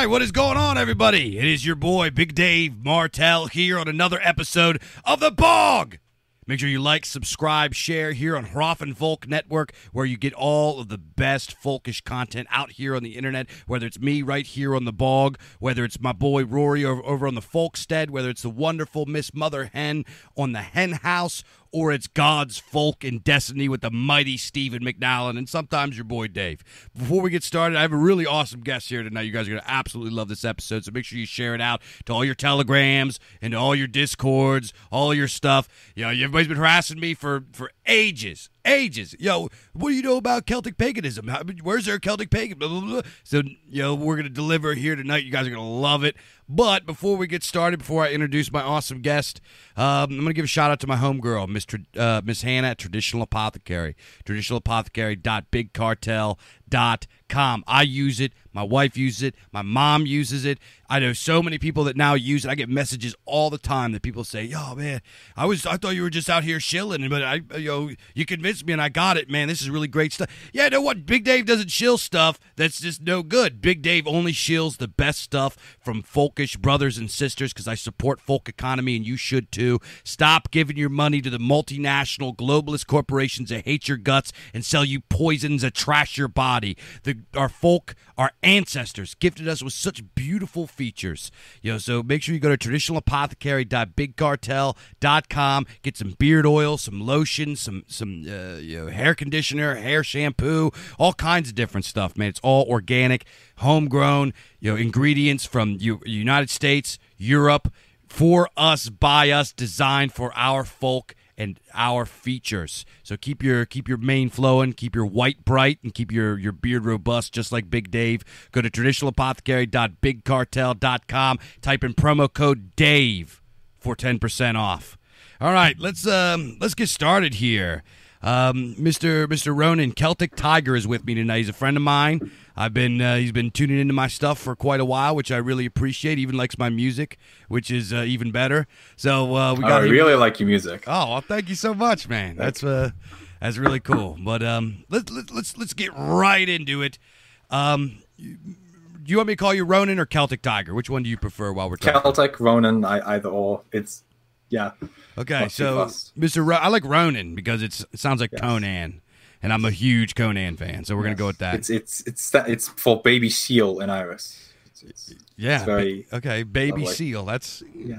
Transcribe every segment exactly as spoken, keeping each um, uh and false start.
right, what is going on, everybody? It is your boy, Big Dave Martell, here on another episode of The Bog. Make sure you like, subscribe, share here on Hroffen Folk Network, where you get all of the best folkish content out here on the internet, whether it's me right here on The Bog, whether it's my boy Rory over, over on the Folkstead, whether it's the wonderful Miss Mother Hen on the Hen House, or it's God's Folk and Destiny with the mighty Stephen McNallen, and sometimes your boy Dave. Before we get started, I have a really awesome guest here tonight. You guys are going to absolutely love this episode, so make sure you share it out to all your telegrams and to all your discords, all your stuff. You know, everybody's been harassing me for, for ages. Ages. Yo, what do you know about Celtic paganism? How, where's their Celtic pagan? Blah, blah, blah. So, you know, we're going to deliver here tonight. You guys are going to love it. But before we get started, before I introduce my awesome guest, um, I'm going to give a shout out to my homegirl, Miss uh, Miss Hannah at Traditional Apothecary, traditional apothecary dot big cartel dot com. I use it. My wife uses it. My mom uses it. I know so many people that now use it. I get messages all the time that people say, "Yo, man, I was I thought you were just out here shilling, but I, you know, you convinced me and I got it, man. This is really great stuff." Yeah, you know what? Big Dave doesn't shill stuff that's just no good. Big Dave only shills the best stuff from folkish brothers and sisters, because I support folk economy and you should too. Stop giving your money to the multinational globalist corporations that hate your guts and sell you poisons that trash your body. The, our folk, our ancestors gifted us with such beautiful features. You know, so make sure you go to traditional apothecary dot big cartel dot com, get some beard oil, some lotion, some some uh, you know, hair conditioner, hair shampoo, all kinds of different stuff, man. It's all organic, homegrown, you know, ingredients from U- United States, Europe, for us, by us, designed for our folk and our features. So keep your keep your mane flowing, keep your white bright, and keep your, your beard robust, just like Big Dave. Go to traditional apothecary dot big cartel dot com, type in promo code DAVE for ten percent off. All right, let's um let's get started here. Um, Mister Mister Ronan, Celtic Tiger, is with me tonight. He's a friend of mine. I've been uh, he's been tuning into my stuff for quite a while, which I really appreciate. He even likes my music, which is uh, even better. So uh, we got. I really like your music. Oh, well, thank you so much, man. That's uh, that's really cool. But um, let's let's let's let's get right into it. Um, do you want me to call you Ronan or Celtic Tiger? Which one do you prefer while we're talking? Celtic, Ronan, I, either or. It's yeah. Okay, so Mister Ro- I like Ronan because it's, it sounds like yes. Conan. And I'm a huge Conan fan, so we're yes. gonna go with that. It's it's it's it's for baby seal in Irish. It's, it's, yeah. It's very ba- okay, baby lovely. seal. That's yeah.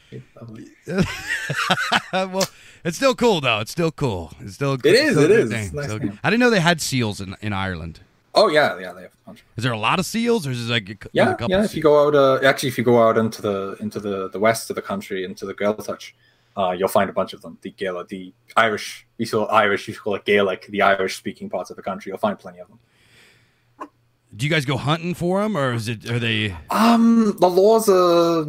Well, it's still cool though. It's still cool. It's still. It is. Still it is. It's nice still I didn't know they had seals in, in Ireland. Oh yeah, yeah, they have a bunch. Is there a lot of seals, or is it like a, yeah, a couple yeah? Seals? If you go out, uh, actually, if you go out into the into the, the west of the country, into the Gaeltacht, uh, you'll find a bunch of them. The Gaelic, the Irish, we call it Irish, you call it Gaelic, the Irish-speaking parts of the country. You'll find plenty of them. Do you guys go hunting for them, or is it? Are they? Um, the laws are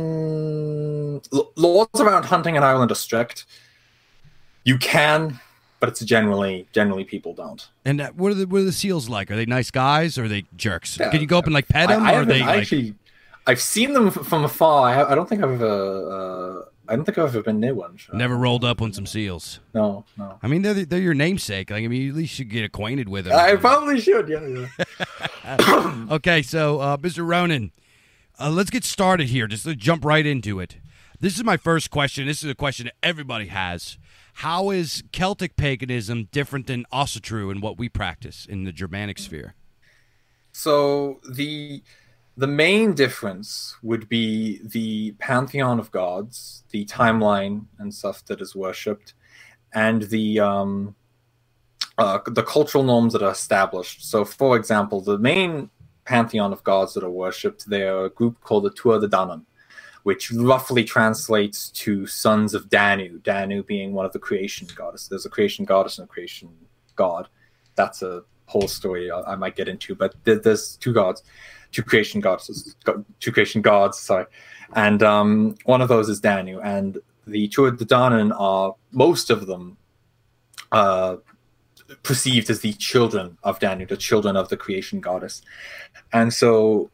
mm, laws around hunting in Ireland are strict. You can, but it's generally generally people don't. And uh, what are the what are the seals like? Are they nice guys, or are they jerks? Yeah, Can you go up and like pet them, I, I or are they? I like... actually, I've seen them from afar. I, I don't think I've ever. Uh, I don't think I've ever been near one. So. Never rolled up on some seals. No, no. I mean, they're they're your namesake. Like, I mean, you at least should get acquainted with them. I probably should. Yeah. yeah. Okay, so uh, Mister Ronan, uh, let's get started here. Just let's jump right into it. This is my first question. This is a question that everybody has. How is Celtic paganism different than Asatru and what we practice in the Germanic sphere? So the the main difference would be the pantheon of gods, the timeline and stuff that is worshipped, and the um, uh, the cultural norms that are established. So, for example, the main pantheon of gods that are worshipped, they are a group called the Tuatha Dé Danann, which roughly translates to sons of Danu, Danu being one of the creation goddesses. There's a creation goddess and a creation god. That's a whole story I, I might get into, but there, there's two gods, two creation goddesses, two creation gods, sorry. And um, one of those is Danu, and the Tuatha Dé Danann are, most of them, uh, perceived as the children of Danu, the children of the creation goddess. And so...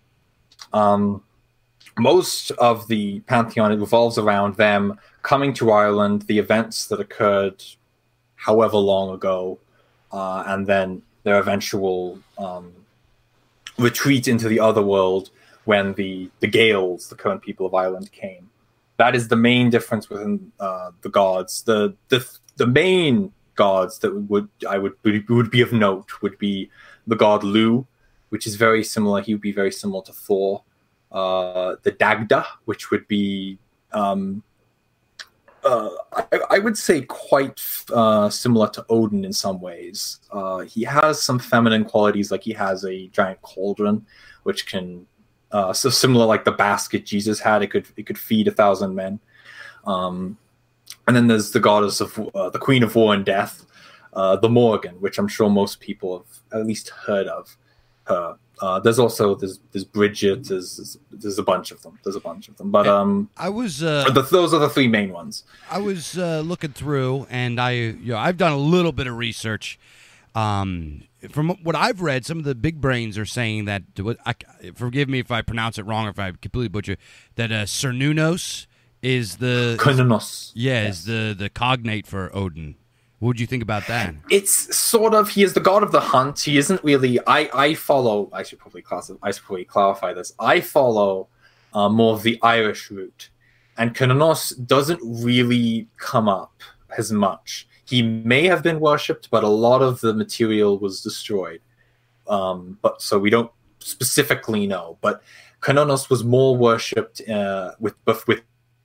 Um, most of the pantheon revolves around them coming to Ireland, the events that occurred however long ago, uh, and then their eventual um, retreat into the other world when the the Gaels, the current people of Ireland, came. That is the main difference within uh, the gods. The the the main gods that would I would would be of note would be the god Lu, which is very similar. He would be very similar to Thor. Uh, the Dagda, which would be um, uh, I, I would say quite uh, similar to Odin in some ways. Uh, he has some feminine qualities, like he has a giant cauldron, which can uh, so similar like the basket Jesus had. It could it could feed a thousand men. Um, and then there's the goddess of uh, the Queen of War and Death, uh, the Morgan, which I'm sure most people have at least heard of her. Uh, there's also there's there's Bridget. There's, there's there's a bunch of them. There's a bunch of them. But um, I was uh, the, those are the three main ones. I was uh, looking through, and I you know I've done a little bit of research. Um, from what I've read, some of the big brains are saying that. I, forgive me if I pronounce it wrong, or if I completely butcher that. Uh, Cernunnos is the Cernunnos. Yeah, yes. is the the cognate for Odin. What would you think about that? It's sort of, he is the god of the hunt. He isn't really, I, I follow, I should probably classify, I should probably clarify this. I follow uh, more of the Irish route. And Cernunnos doesn't really come up as much. He may have been worshipped, but a lot of the material was destroyed. Um, but so we don't specifically know. But Cernunnos was more worshipped uh, with, with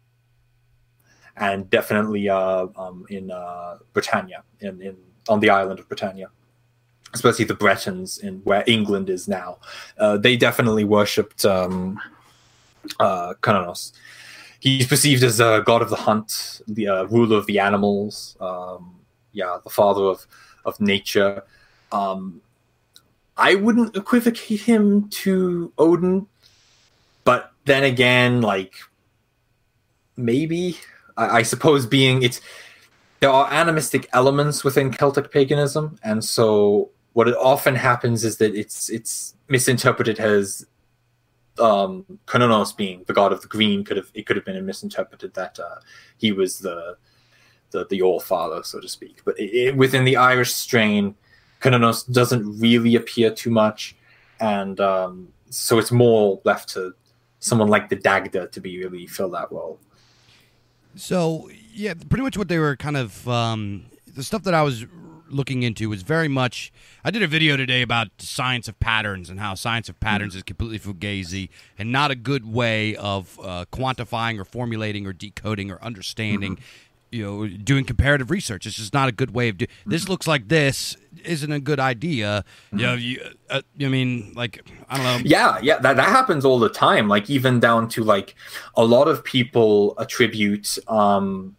and definitely uh, um, in uh, Britannia, in, in on the island of Britannia, especially the Bretons in where England is now. Uh, they definitely worshipped um, uh, Cernunnos. He's perceived as a god of the hunt, the uh, ruler of the animals, um, yeah, the father of of nature. Um, I wouldn't equivocate him to Odin, but then again, like maybe. I suppose being it's there are animistic elements within Celtic paganism, and so what it often happens is that it's it's misinterpreted as um, Cernunnos being the god of the green. Could have it could have been misinterpreted that uh, he was the the the All Father, so to speak. But it, it, within the Irish strain, Cernunnos doesn't really appear too much, and um, so it's more left to someone like the Dagda to be really fill that role. So, yeah, pretty much what they were kind of, um, the stuff that I was looking into was very much, I did a video today about science of patterns and how science of patterns mm-hmm. is completely fugazi and not a good way of uh, quantifying or formulating or decoding or understanding, mm-hmm. you know, doing comparative research. It's just not a good way of doing, mm-hmm. this looks like this isn't a good idea. Mm-hmm. You know, you, uh, I mean, like, I don't know. Yeah, yeah, that, that happens all the time. Like, even down to, like, a lot of people attribute, um,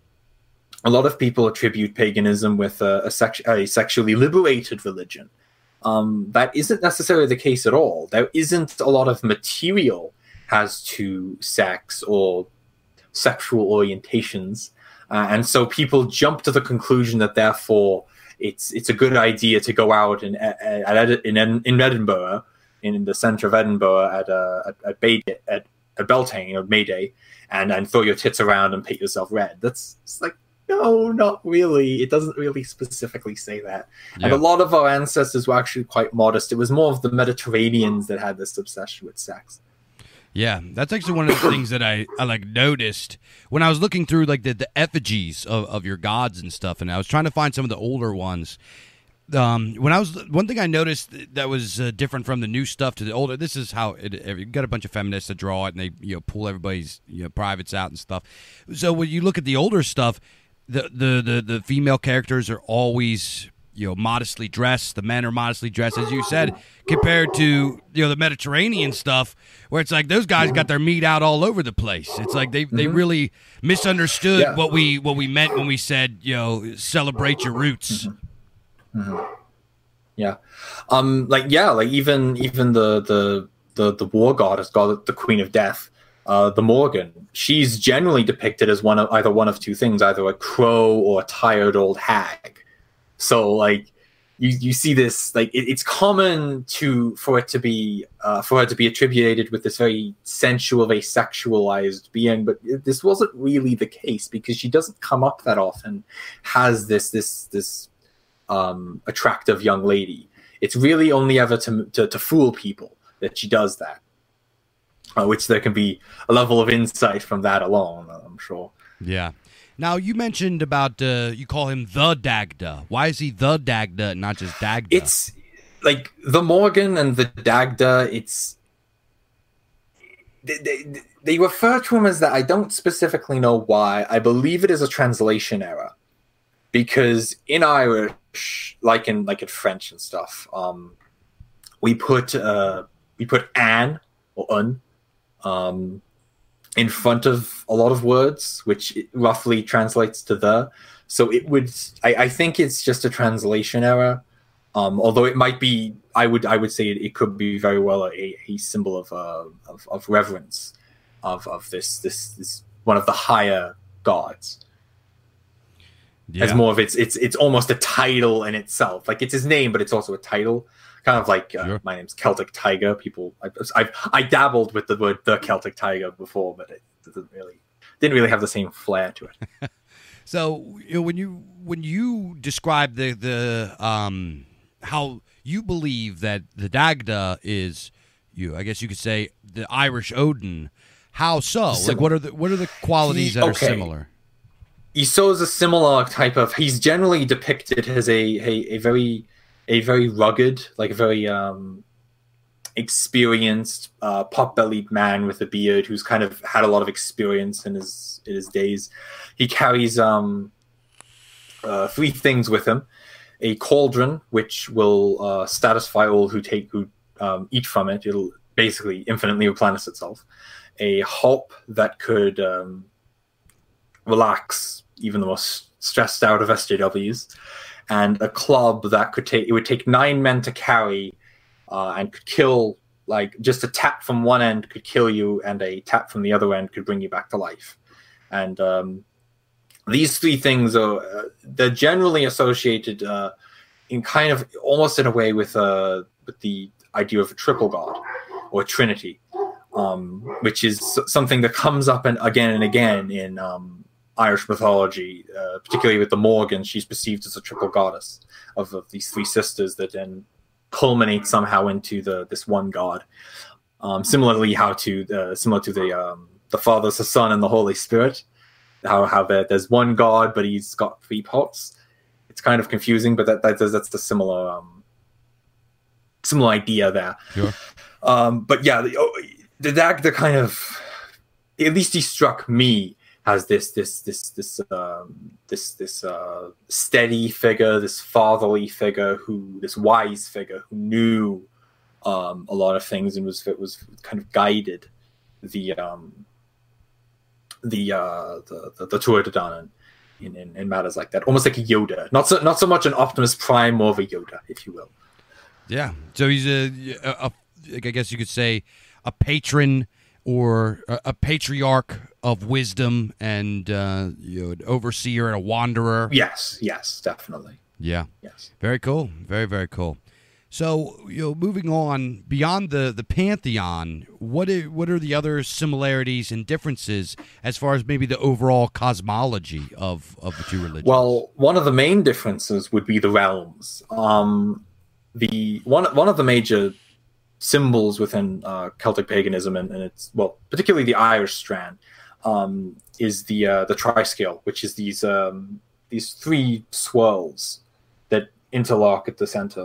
a lot of people attribute paganism with a, a, sex- a sexually liberated religion. Um, that isn't necessarily the case at all. There isn't a lot of material as to sex or sexual orientations. Uh, and so people jump to the conclusion that, therefore, it's it's a good idea to go out in at, in, in Edinburgh, in the centre of Edinburgh at uh, at at, Bay, at at Beltane or May Day, and and throw your tits around and paint yourself red. That's it's like no, not really. It doesn't really specifically say that. Yeah. And a lot of our ancestors were actually quite modest. It was more of the Mediterraneans that had this obsession with sex. Yeah, that's actually one of the things that I, I like noticed when I was looking through like the, the effigies of, of your gods and stuff, and I was trying to find some of the older ones. Um, when I was one thing I noticed that was uh, different from the new stuff to the older. This is how it. You got a bunch of feminists that draw it, and they you know pull everybody's you know privates out and stuff. So when you look at the older stuff, the the the, the female characters are always you know modestly dressed. The men are modestly dressed, as you said, compared to you know the Mediterranean stuff, where it's like those guys got their meat out all over the place. It's like they, mm-hmm. they really misunderstood yeah. what we what we meant when we said you know celebrate your roots. Mm-hmm. Mm-hmm. Yeah, um, like yeah, like even even the the the, the war goddess, god the Queen of Death, uh, the Morgan. She's generally depicted as one of either one of two things, either a crow or a tired old hag. So like. You you see this like it, it's common to for it to be uh, for her to be attributed with this very sensual, very sexualized being, but it, this wasn't really the case because she doesn't come up that often. Has this this this um, attractive young lady? It's really only ever to to, to fool people. that she does that. Uh, which there can be a level of insight from that alone, I'm sure. Yeah. Now, you mentioned about, uh, you call him the Dagda. Why is he the Dagda and not just Dagda? It's like the Morgan and the Dagda, it's... They, they, they refer to him as that. I don't specifically know why. I believe it is a translation error. Because in Irish, like in like in French and stuff, um, we put uh, we put an or un um, in front of a lot of words, which roughly translates to the. So it would. I, I think it's just a translation error. Um, although it might be, I would I would say it, it could be very well a, a symbol of, uh, of of reverence of of this this this one of the higher gods. Yeah. As more of it's it's it's almost a title in itself. Like it's his name, but it's also a title. Kind of like uh, sure. My name's Celtic Tiger. People, I, I've I dabbled with the word the Celtic Tiger before, but it didn't really didn't really have the same flair to it. So you know, when you when you describe the the um how you believe that the Dagda is you, I guess you could say the Irish Odin. How so? Sim- like what are the what are the qualities he, that okay. are similar? Iso is a similar type of. He's generally depicted as a a, a very a very rugged, like a very um, experienced, uh, pot-bellied man with a beard who's kind of had a lot of experience in his in his days. He carries um, uh, three things with him: a cauldron, which will uh, satisfy all who take who um, eat from it. It'll basically infinitely replenish itself. A hope that could um, relax even the most stressed out of S J Ws, and a club that could take it would take nine men to carry uh, and could kill. Like just a tap from one end could kill you, and a tap from the other end could bring you back to life. And um, these three things are uh, they're generally associated uh, in kind of almost in a way with uh, with the idea of a triple god or trinity, um, which is something that comes up and again and again in um, Irish mythology, uh, particularly with the Morgan. She's perceived as a triple goddess of, of these three sisters that then culminate somehow into the this one god. Um, similarly, how to uh, similar to the um, the Father, the Son, and the Holy Spirit. How how there, there's one god, but he's got three parts. It's kind of confusing, but that, that that's the similar um, similar idea there. Sure. Um, but yeah, the, the the kind of at least he struck me as this this this this um, this this uh, steady figure, this fatherly figure, who this wise figure who knew um, a lot of things and was was kind of guided the um, the, uh, the the the Tuatha Dé Danann in, in in matters like that, almost like a Yoda, not so not so much an Optimus Prime, more of a Yoda, if you will. Yeah, so he's a, a, a I guess you could say a patron or a, a patriarch of wisdom and uh, you know, an overseer and a wanderer. Yes, yes, definitely. Yeah. Yes. Very cool. Very, very cool. So, you know, moving on beyond the, the pantheon, what are, what are the other similarities and differences as far as maybe the overall cosmology of, of the two religions? Well, one of the main differences would be the realms. Um, the one one of the major symbols within uh, Celtic paganism, and, and it's well, particularly the Irish strand, um, is the uh, the triscale, which is these um, these three swirls that interlock at the center.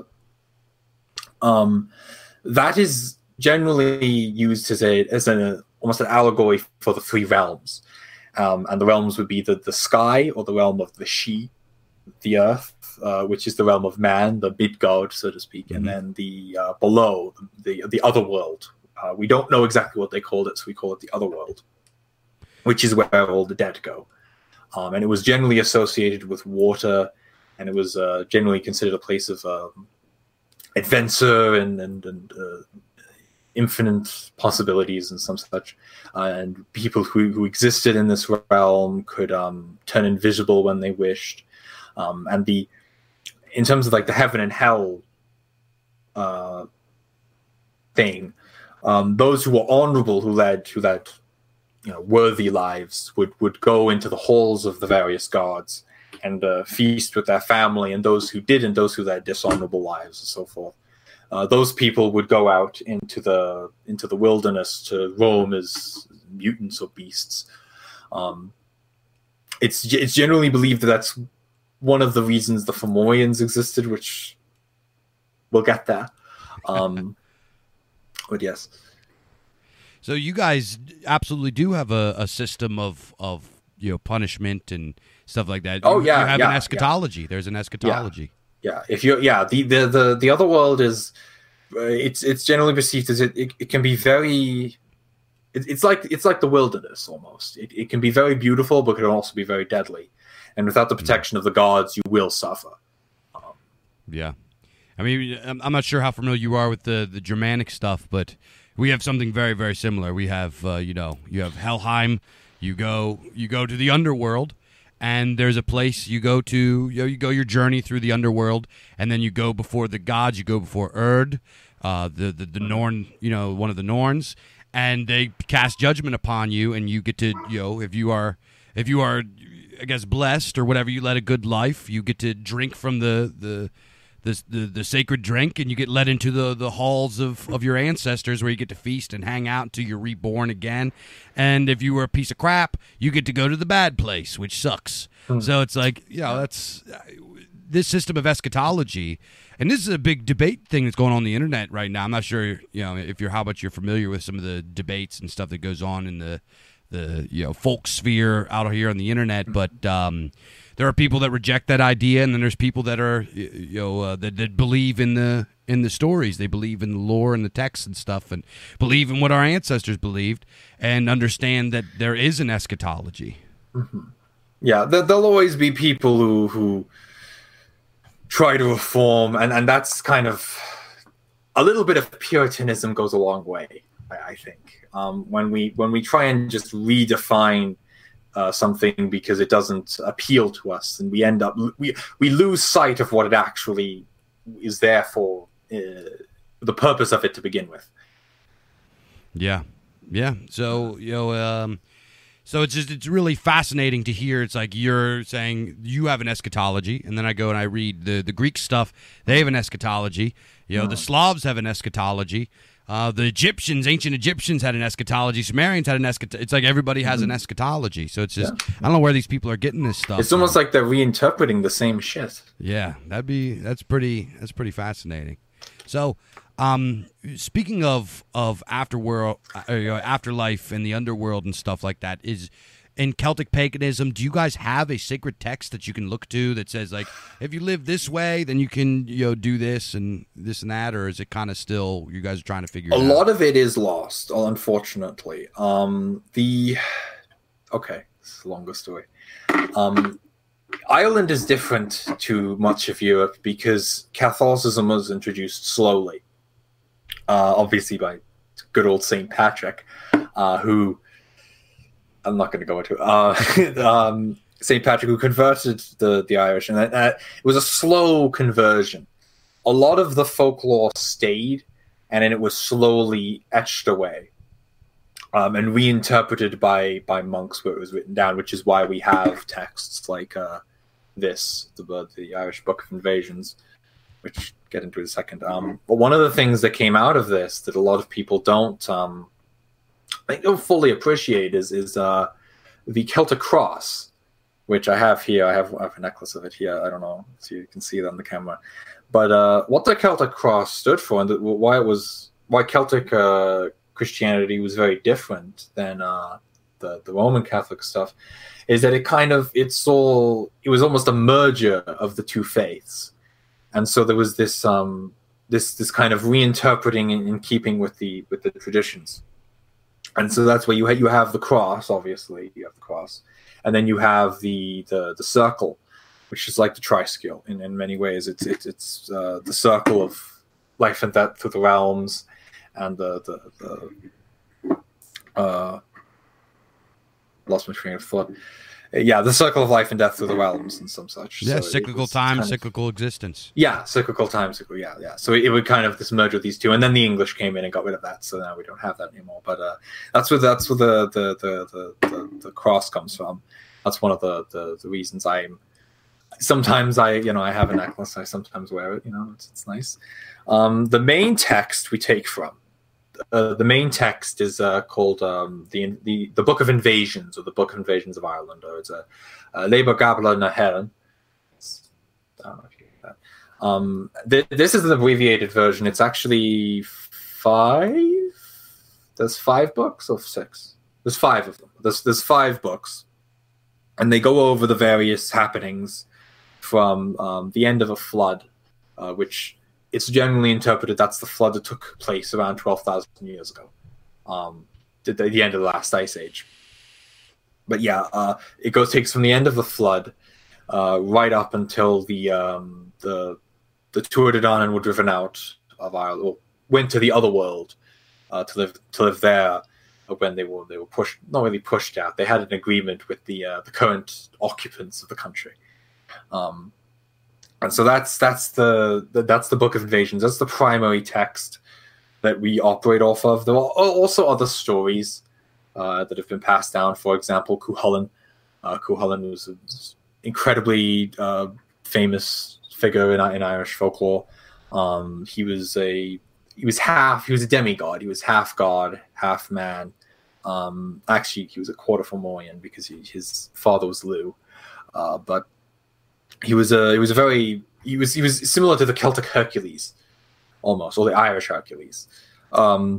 Um, that is generally used as a as an almost an allegory for the three realms, um, and the realms would be the the sky, or the realm of the she, the earth, uh, which is the realm of man, the Midgard, so to speak, mm-hmm. and then the uh, below, the the other world. Uh, we don't know exactly what they called it, so we call it the other world, which is where all the dead go. Um, and it was generally associated with water, and it was uh, generally considered a place of um, adventure and and, and uh, infinite possibilities and some such. Uh, and people who, who existed in this realm could um, turn invisible when they wished. Um, and the in terms of like the heaven and hell uh, thing, um, those who were honorable, who led who led you know worthy lives, would would go into the halls of the various gods and uh, feast with their family, and those who didn't, those who led dishonorable lives and so forth, Uh, those people would go out into the into the wilderness to roam as mutants or beasts. Um, it's it's generally believed that that's one of the reasons the Fomorians existed, which we'll get there. Um, but yes. So you guys absolutely do have a, a system of, of you know punishment and stuff like that. Oh you, yeah, you have yeah, an eschatology. Yeah. There's an eschatology. Yeah, yeah. If you yeah the, the the the other world is uh, it's it's generally perceived as it it, it can be very. It, it's like it's like the wilderness almost. It it can be very beautiful, but it can also be very deadly. And without the protection of the gods, you will suffer. Um, yeah, I mean, I'm not sure how familiar you are with the the Germanic stuff, but we have something very, very similar. We have, uh, you know, you have Helheim. You go, you go to the underworld, and there's a place you go to. You know, you go your journey through the underworld, and then you go before the gods. You go before Erd, uh, the the the Norn, you know, one of the Norns, and they cast judgment upon you, and you get to, you know, if you are, if you are, I guess, blessed or whatever, you led a good life. You get to drink from the the. The, the the sacred drink, and you get led into the, the halls of, of your ancestors where you get to feast and hang out until you're reborn again. And if you were a piece of crap, you get to go to the bad place, which sucks. Mm. So it's like, you know, that's uh, this system of eschatology. And this is a big debate thing that's going on, on the internet right now. I'm not sure, you know, if you're how much you're familiar with some of the debates and stuff that goes on in the the you know folk sphere out here on the internet, but um, there are people that reject that idea, and then there's people that are you know uh, that, that believe in the in the stories. They believe in the lore and the texts and stuff, and believe in what our ancestors believed, and understand that there is an eschatology. Mm-hmm. Yeah, there, there'll always be people who who try to reform, and, and that's kind of a little bit of Puritanism goes a long way, I, I think. Um, when we when we try and just redefine uh, something because it doesn't appeal to us, and we end up we we lose sight of what it actually is there for, uh, the purpose of it to begin with. Yeah, yeah. So you know, um, so it's just it's really fascinating to hear. It's like you're saying you have an eschatology, and then I go and I read the the Greek stuff. They have an eschatology. You know, oh. The Slavs have an eschatology. Uh, the Egyptians, ancient Egyptians had an eschatology. Sumerians had an eschatology. It's like everybody has mm-hmm. an eschatology. So it's just, yeah. I don't know where these people are getting this stuff. It's almost from. Like they're reinterpreting the same shit. Yeah, that'd be, that's pretty, that's pretty fascinating. So, um, speaking of, of afterworld, uh, you know, afterlife and the underworld and stuff like that, is in Celtic paganism, do you guys have a sacred text that you can look to that says, like, if you live this way, then you can, you know, do this and this and that? Or is it kind of still, you guys are trying to figure it out? A lot of it is lost, unfortunately. Um, the, okay, this is a longer story. Um, Ireland is different to much of Europe because Catholicism was introduced slowly, uh, obviously by good old Saint Patrick, uh, who... I'm not going to go into it. Uh, um, Saint Patrick, who converted the, the Irish, and that, that, it was a slow conversion. A lot of the folklore stayed, and then it was slowly etched away um, and reinterpreted by, by monks where it was written down, which is why we have texts like uh, this, the, the Irish Book of Invasions, which I'll get into in a second. Um, but one of the things that came out of this that a lot of people don't... Um, I think don't fully appreciate is is uh, the Celtic cross, which I have here. I have, I have a necklace of it here. I don't know if you can see it on the camera, but uh, what the Celtic cross stood for and the, why it was why Celtic uh, Christianity was very different than uh, the the Roman Catholic stuff is that it kind of it's all it was almost a merger of the two faiths, and so there was this um this this kind of reinterpreting in, in keeping with the with the traditions. And so that's where you ha- you have the cross, obviously you have the cross, and then you have the the, the circle, which is like the triskill in, in many ways. It's it's it's uh, the circle of life and death through the realms, and the the, the uh, lost my train of thought. Yeah, the circle of life and death through the realms and some such. Yeah, so cyclical time, cyclical of, existence. Yeah, cyclical time, cyclical, yeah, yeah. So it, it would kind of this merge with these two, and then the English came in and got rid of that, so now we don't have that anymore. But uh, that's where that's where the the, the the the the cross comes from. That's one of the the, the reasons I'm sometimes I, you know, I have a necklace. I sometimes wear it. You know, it's, it's nice. Um, the main text we take from uh, the main text is uh, called um, the the the Book of Invasions, or the Book of Invasions of Ireland, or it's a uh, Leber Gabla na Heron. I don't know if you hear that. Um, th- this is an abbreviated version. It's actually five. There's five books or six. There's five of them. There's there's five books, and they go over the various happenings from um, the end of a flood, uh, which it's generally interpreted that's the flood that took place around twelve thousand years ago, um, the, the end of the last ice age. But yeah, uh, it goes takes from the end of the flood uh, right up until the um, the the Tuatha Dé Danann were driven out of Ireland, or went to the other world uh, to live to live there. When they were they were pushed, not really pushed out. They had an agreement with the uh, the current occupants of the country. Um, and so that's that's the, the that's the Book of Invasions. That's the primary text that we operate off of. There are also other stories uh, that have been passed down. For example, Cuchulainn. Uh, Cuchulainn was an incredibly uh, famous figure in, in Irish folklore. Um, he was a he was half he was a demigod. He was half god, half man. Um, actually, he was a quarter Fomorian because he, his father was Lugh. Uh, but He was a he was a very he was he was similar to the Celtic Hercules, almost, or the Irish Hercules. Um,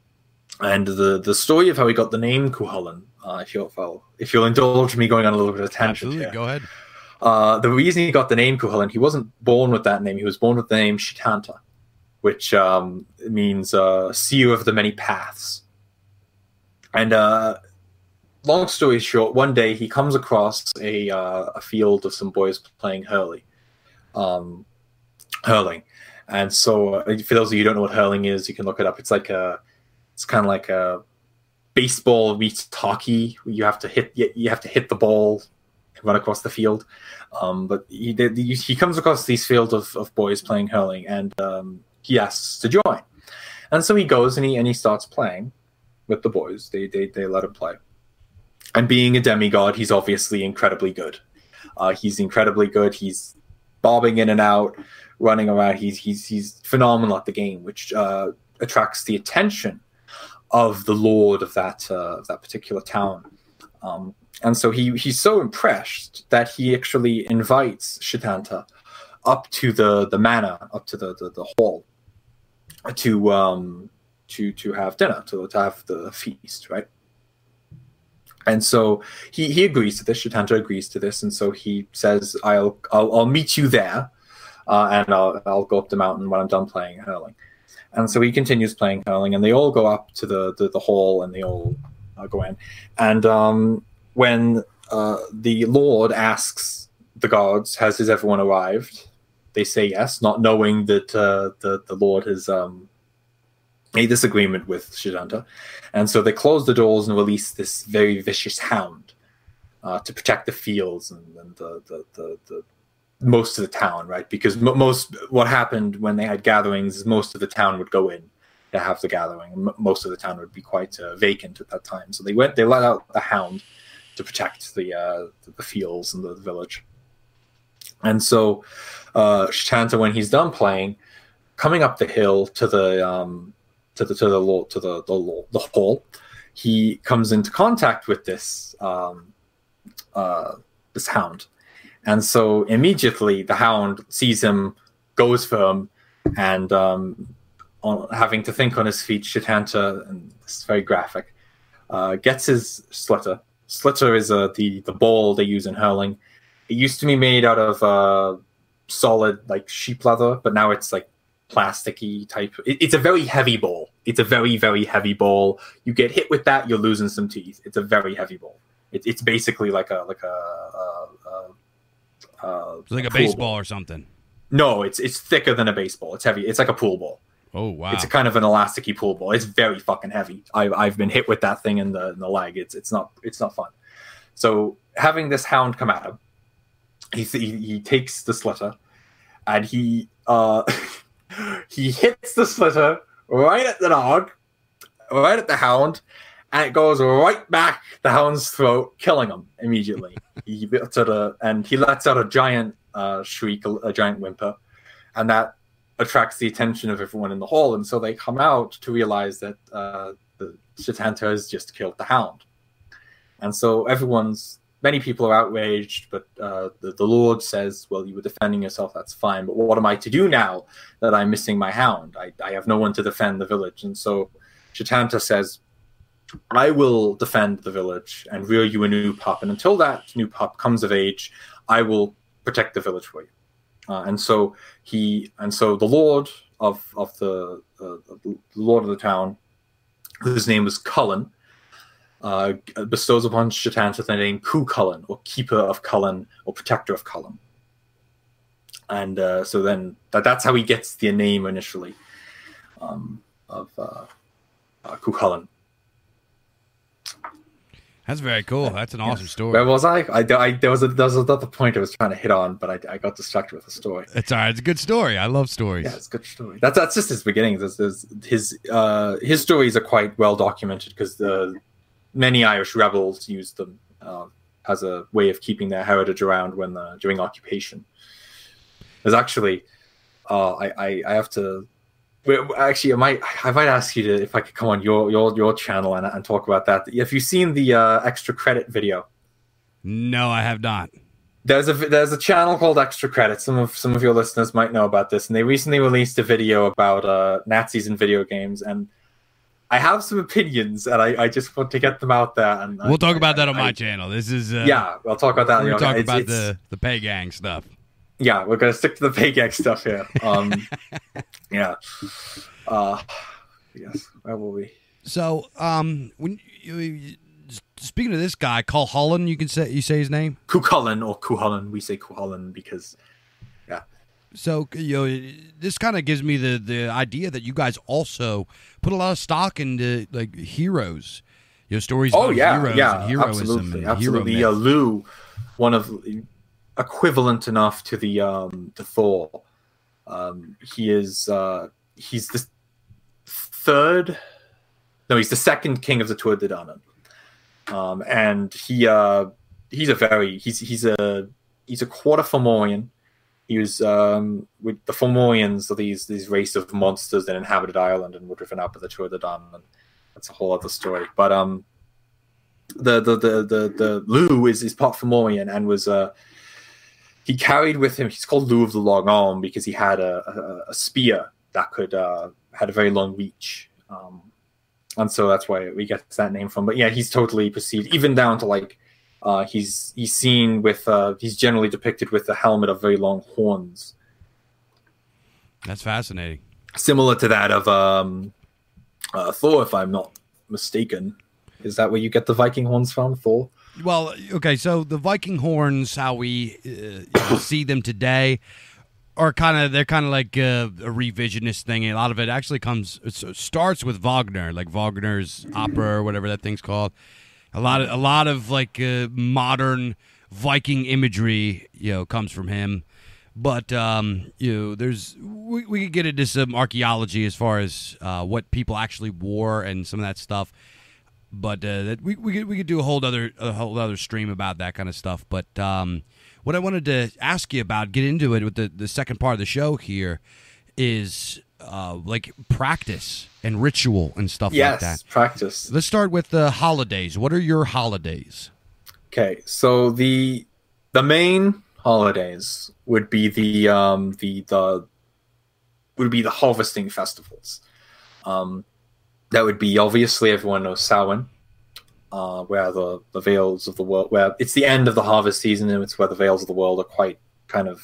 and the the story of how he got the name Cuchulainn, uh, if you'll if you'll indulge me going on a little bit of a tangent Absolutely, here. go ahead. Uh, the reason he got the name Cuchulainn, he wasn't born with that name. He was born with the name Setanta, which um, means uh, seer of the many paths. And uh, long story short, one day he comes across a uh, a field of some boys playing hurley, um, hurling, and so uh, for those of you who don't know what hurling is, you can look it up. It's like a, it's kind of like a baseball meets hockey. You have to hit, you have to hit the ball and run across the field. Um, but he did, he comes across these field of, of boys playing hurling, and um, he asks to join, and so he goes and he and he starts playing with the boys. They they they let him play. And being a demigod, he's obviously incredibly good. Uh, he's incredibly good. He's bobbing in and out, running around. He's he's he's phenomenal at the game, which uh, attracts the attention of the lord of that uh, of that particular town. Um, and so he he's so impressed that he actually invites Setanta up to the, the manor, up to the, the, the hall, to um to to have dinner, to to have the feast, right? And so he, he agrees to this. Setanta agrees to this, and so he says, "I'll I'll, I'll meet you there, uh, and I'll I'll go up the mountain when I'm done playing hurling." And so he continues playing hurling, and they all go up to the the, the hall, and they all uh, go in. And um, when uh, the Lord asks the guards, "Has has everyone arrived?" They say yes, not knowing that uh, the the Lord has um, a disagreement with Setanta, and so they close the doors and release this very vicious hound uh, to protect the fields and, and the, the, the, the most of the town, right? Because m- most what happened when they had gatherings is most of the town would go in to have the gathering, and m- most of the town would be quite uh, vacant at that time. So they went, they let out the hound to protect the uh, the fields and the village. And so uh, Setanta, when he's done playing, coming up the hill to the um, to the to the to the the, the hall, he comes into contact with this um, uh, this hound, and so immediately the hound sees him, goes for him, and um, on, having to think on his feet, Setanta, and this is very graphic, uh, gets his slitter. Slitter is uh, the the ball they use in hurling. It used to be made out of uh, solid like sheep leather, but now it's like plasticky type. It, it's a very heavy ball. It's a very, very heavy ball. You get hit with that, you're losing some teeth. It's a very heavy ball. It, it's basically like a like a, a, a, a like a, a baseball ball. Or something. No, it's it's thicker than a baseball. It's heavy. It's like a pool ball. Oh wow! It's a kind of an elasticy pool ball. It's very fucking heavy. I've I've been hit with that thing in the in the leg. It's it's not it's not fun. So having this hound come at him, he he, he takes the slitter, and he uh. He hits the slitter right at the dog, right at the hound, and it goes right back the hound's throat, killing him immediately. he to the, and he lets out a giant uh, shriek, a, a giant whimper, and that attracts the attention of everyone in the hall, and so they come out to realize that uh, the Setanta has just killed the hound. And so everyone's, many people are outraged, but uh, the, the Lord says, well, you were defending yourself, that's fine, but what am I to do now that I'm missing my hound? I, I have no one to defend the village. And so Setanta says, I will defend the village and rear you a new pup, and until that new pup comes of age, I will protect the village for you. Uh, and so he, and so the Lord of of the, uh, the Lord of the town, whose name was Cullen, uh, bestows upon Setanta the name Cuchulainn, or Keeper of Cullen, or Protector of Cullen. And uh, so then that, that's how he gets the name initially um, of uh, uh, Cuchulainn. That's very cool. That's an awesome yes. story. Where was I? I, I there was a, there was another point I was trying to hit on, but I, I got distracted with the story. It's all right. It's a good story. I love stories. Yeah, it's a good story. That's that's just his beginnings. There's, there's, his uh, his stories are quite well documented because the many Irish rebels used them uh, as a way of keeping their heritage around when uh, during occupation. There's actually, uh, I, I I have to. Actually, I might I might ask you to if I could come on your your your channel and, and talk about that. Have you seen the uh, extra credit video? No, I have not. There's a there's a channel called Extra Credit. Some of some of your listeners might know about this, and they recently released a video about uh, Nazis in video games. And I have some opinions, and I, I just want to get them out there. And we'll I, talk about I, that on I, my channel. This is uh, yeah, we'll talk about that. We're you know, talk it's, about it's, the the pay gang stuff. Yeah, we're gonna stick to the pay gang stuff here. Um, yeah. Uh, yes. Where will we? So, um, when you, you speaking of this guy, Cuchulainn, you can say you say his name, Cuchulainn or Cuchulainn. We say Cuchulainn because, yeah. So you know, this kind of gives me the the idea that you guys also put a lot of stock into like heroes, you know, stories. Oh about yeah, heroes yeah, and heroism absolutely, and absolutely. Hero Uh, Lou, one of equivalent enough to the um to Thor. Um, he is uh he's the third. No, he's the second king of the Tuatha Dé Danann. Um, and he uh he's a very he's he's a he's a quarter Fomorian. He was um with the Fomorians are these these race of monsters that inhabited Ireland and were driven out by the Tuatha Dé Danann. That's a whole other story. But um the the the the, the Lou is is part Fomorian and was uh he carried with him, he's called Lou of the Long Arm because he had a, a, a spear that could uh had a very long reach. Um and so that's why we get that name from. But yeah, he's totally perceived, even down to like uh he's he's seen with uh he's generally depicted with a helmet of very long horns. That's fascinating. Similar to that of um uh Thor, if I'm not mistaken. Is that where you get the Viking horns from, Thor? Well, okay, so the Viking horns, how we uh, you know, see them today, are kind of they're kind of like uh, a revisionist thing. And a lot of it actually comes it starts with Wagner, like Wagner's opera or whatever that thing's called. A lot of a lot of like uh, modern Viking imagery, you know, comes from him. But um, you know, there's we we could get into some archaeology as far as uh, what people actually wore and some of that stuff. But uh, that we we could we could do a whole other a whole other stream about that kind of stuff. But um, what I wanted to ask you about, get into it with the, the second part of the show here, is uh, like practice and ritual and stuff yes, like that. Yes, practice. Let's start with the holidays. What are your holidays? Okay, so the the main holidays would be the um, the the would be the harvesting festivals. Um, That would be, obviously, everyone knows Samhain, uh, where the, the veils of the world, where it's the end of the harvest season, and it's where the veils of the world are quite kind of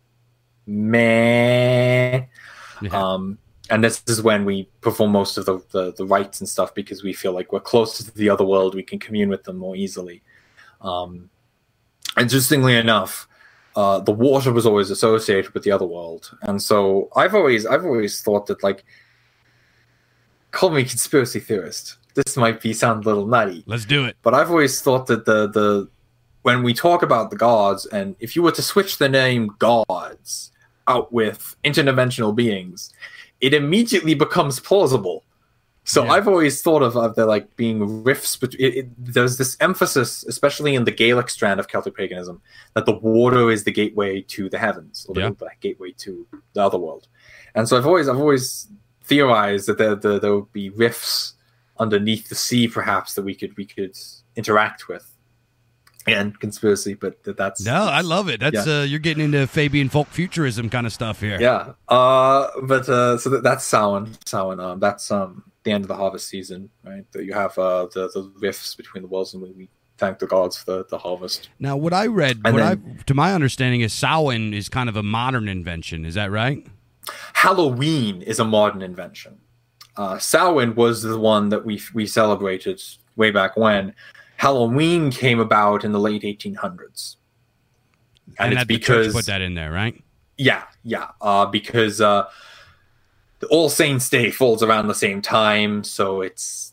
meh. Yeah. Um, and this is when we perform most of the, the, the rites and stuff because we feel like we're closer to the other world, we can commune with them more easily. Um, interestingly enough, uh, the water was always associated with the other world. And so I've always I've always thought that, like, call me conspiracy theorist. This might be sound a little nutty. Let's do it. But I've always thought that the the when we talk about the gods, and if you were to switch the name gods out with interdimensional beings, it immediately becomes plausible So Yeah. I've always thought of, of there like being rifts, but it, it, there's this emphasis, especially in the Gaelic strand of Celtic paganism, that the water is the gateway to the heavens, or the, Yeah. the gateway to the other world. And so I've always I've always theorized that there, there there would be rifts underneath the sea, perhaps, that we could we could interact with. And conspiracy, but that, that's No, I love it. That's yeah. uh, you're getting into Fabian folk futurism kind of stuff here. Yeah. Uh, but uh, so that, that's Samhain. Samhain. Um, that's um the end of the harvest season, right? That you have uh the, the rifts between the worlds, and we, we thank the gods for the, the harvest. Now, what I read, And what then- I, to my understanding, is Samhain is kind of a modern invention. Is that right? Halloween is a modern invention. Uh, Samhain was the one that we we celebrated way back when. Halloween came about in the late eighteen hundreds, And, and, it's that the church because put that in there, right? yeah, yeah, uh, because uh, the All Saints' Day falls around the same time, so it's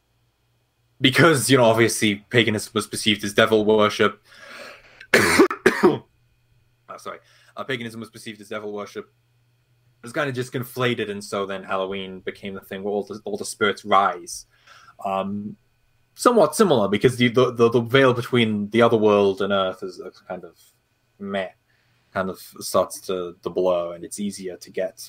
because you know obviously paganism was perceived as devil worship. oh, sorry, uh, paganism was perceived as devil worship. It was kind of just conflated, and so then Halloween became the thing where all the all the spirits rise. Um, somewhat similar because the, the the the veil between the other world and Earth is a kind of meh, kind of starts to, to blur, and it's easier to get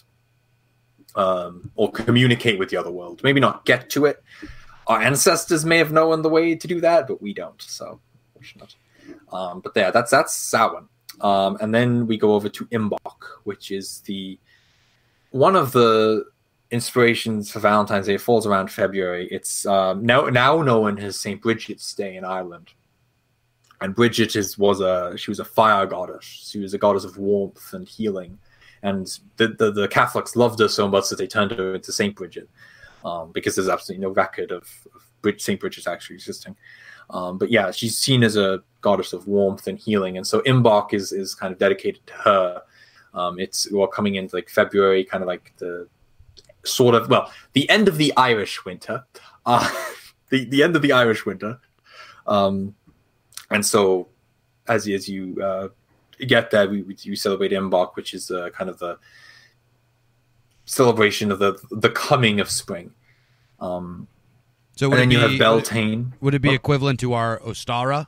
um, or communicate with the other world. Maybe not get to it. Our ancestors may have known the way to do that, but we don't. So, fortunate. Um, but yeah, that's that's Samhain. Um, and then we go over to Imbolc, which is the one of the inspirations for Valentine's Day. It falls around February. It's um, now now known as Saint Bridget's Day in Ireland. And Bridget is was a she was a fire goddess. She was a goddess of warmth and healing. And the the, the Catholics loved her so much that they turned her into Saint Bridget, um, because there's absolutely no record of, of Saint Bridget actually existing. Um, but yeah, she's seen as a goddess of warmth and healing, and so Imbolc is is kind of dedicated to her. Um, it's we're coming into like February, kind of like the sort of well, the end of the Irish winter, uh, the the end of the Irish winter, um, and so as as you uh, get there, we you celebrate Imbolc, which is uh, kind of the celebration of the the coming of spring. Um, So and would then it you be, have Beltane. Would it be Oh. equivalent to our Ostara?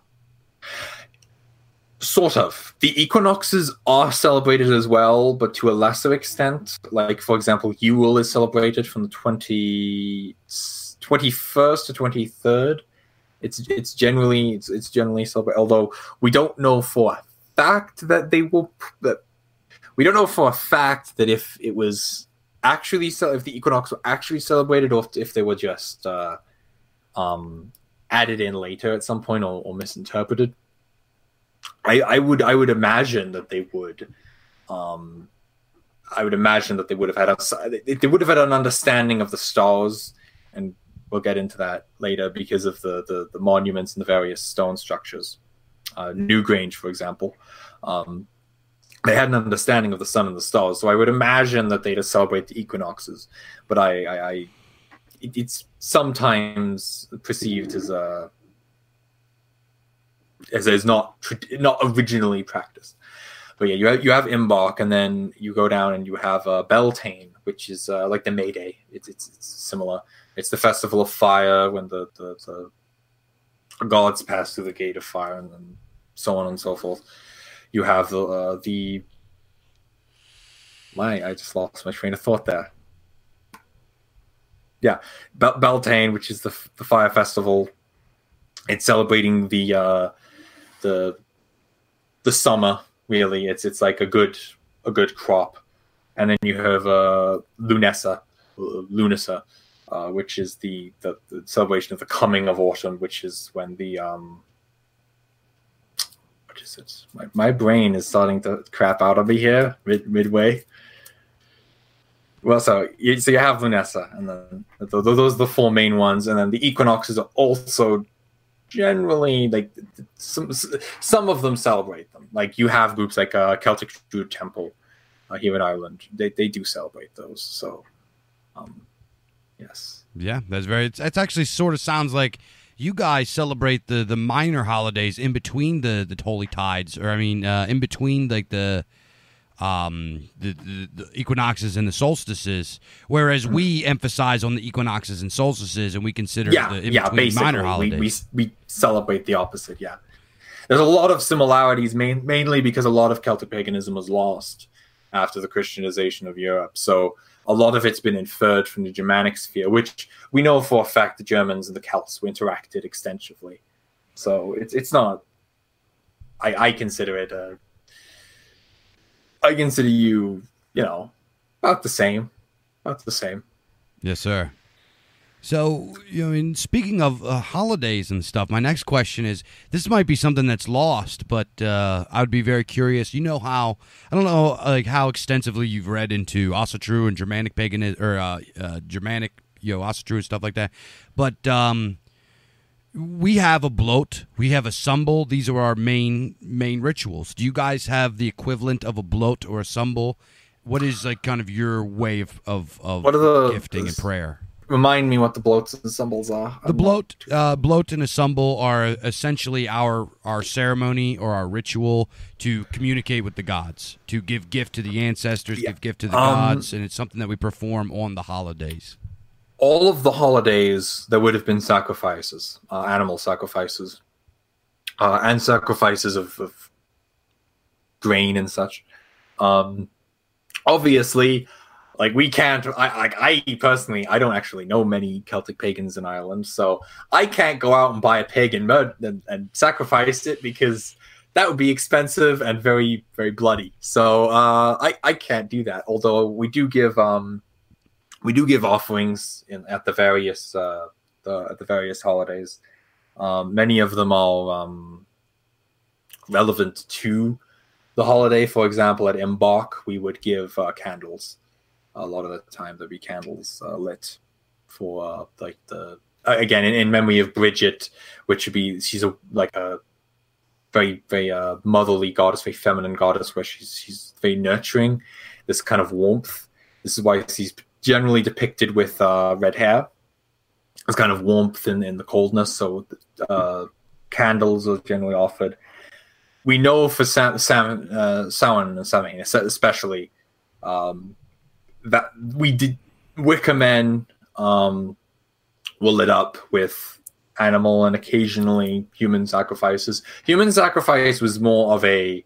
Sort of. The equinoxes are celebrated as well, but to a lesser extent. Like, for example, Yule is celebrated from the twenty, twenty-first to twenty-third. It's it's generally it's, it's generally celebrated, although we don't know for a fact that they will. That we don't know for a fact that if it was actually if the equinox were actually celebrated, or if they were just uh, um, added in later at some point, or, or misinterpreted. I, I would I would imagine that they would, um, I would imagine that they would have had a, they would have had an understanding of the stars, and we'll get into that later because of the the, the monuments and the various stone structures. Uh, Newgrange, for example, um, they had an understanding of the sun and the stars, so I would imagine that they'd celebrate the equinoxes. But I, I, I it, it's sometimes perceived as a as is not not originally practiced. But yeah, you have, you have Imbolc, and then you go down and you have uh, Beltane, which is uh, like the May Day. It's, it's it's similar. It's the festival of fire when the, the, the gods pass through the gate of fire, and, and so on and so forth. You have the uh, the my I just lost my train of thought there. Yeah, Bel- Beltane, which is the the fire festival. It's celebrating the uh, the the summer. Really, it's it's like a good a good crop, and then you have uh, Lunessa, Lunasa, uh, which is the, the the celebration of the coming of autumn, which is when the um. What is it? My my brain is starting to crap out of me here mid midway. Well, so you, so you have Lunessa, and then those are the four main ones, and then the equinoxes are also generally like some some of them celebrate them. Like you have groups like uh, Celtic Druid Temple uh, here in Ireland. They they do celebrate those. So, um, yes, Yeah, that's very. It's, it's actually sort of sounds like you guys celebrate the, the minor holidays in between the, the holy tides, or I mean, uh, in between like the um, the, the, the equinoxes and the solstices, whereas we emphasize on the equinoxes and solstices, and we consider yeah, the in yeah, between minor basically, holidays. we, we we celebrate the opposite. Yeah, there's a lot of similarities, main, mainly because a lot of Celtic paganism was lost after the Christianization of Europe. So a lot of it's been inferred from the Germanic sphere, which we know for a fact the Germans and the Celts interacted extensively. So it's it's not. I I consider it a. I consider you, you know, about the same, about the same. Yes, sir. So, you know, I mean, speaking of uh, holidays and stuff, my next question is, this might be something that's lost, but uh, I would be very curious. You know how, I don't know, like how extensively you've read into Asatru and Germanic paganism, or uh, uh, Germanic, you know, Asatru and stuff like that, but um, we have a bloat, we have a sumbel. These are our main main rituals. Do you guys have the equivalent of a bloat or a sumbel? What is like kind of your way of of, of what are the, gifting and prayer? Remind me what the bloats and symbols are. The bloat, uh, bloat and a sumbel are essentially our our ceremony or our ritual to communicate with the gods, to give gift to the ancestors, yeah. give gift to the um, gods, and it's something that we perform on the holidays. All of the holidays, there would have been sacrifices, uh, animal sacrifices, uh, and sacrifices of, of grain and such. Um, obviously, like we can't. I like I personally, I don't actually know many Celtic pagans in Ireland, so I can't go out and buy a pig and murder and, and sacrifice it because that would be expensive and very very bloody. So uh, I I can't do that. Although we do give um. We do give offerings in, at the various uh, the at the various holidays. Um, many of them are um, relevant to the holiday. For example, at Embark, we would give uh, candles. A lot of the time, there'd be candles uh, lit for uh, like the uh, again in, in memory of Bridget, which would be she's a like a very very uh, motherly goddess, very feminine goddess, where she's she's very nurturing. This kind of warmth. This is why she's generally depicted with uh, red hair. There's kind of warmth in, in the coldness, so uh, candles are generally offered. We know for Sam, Sam, uh, Samhain and Samhain, especially, um, that we did wicker men um, were lit up with animal and occasionally human sacrifices. Human sacrifice was more of a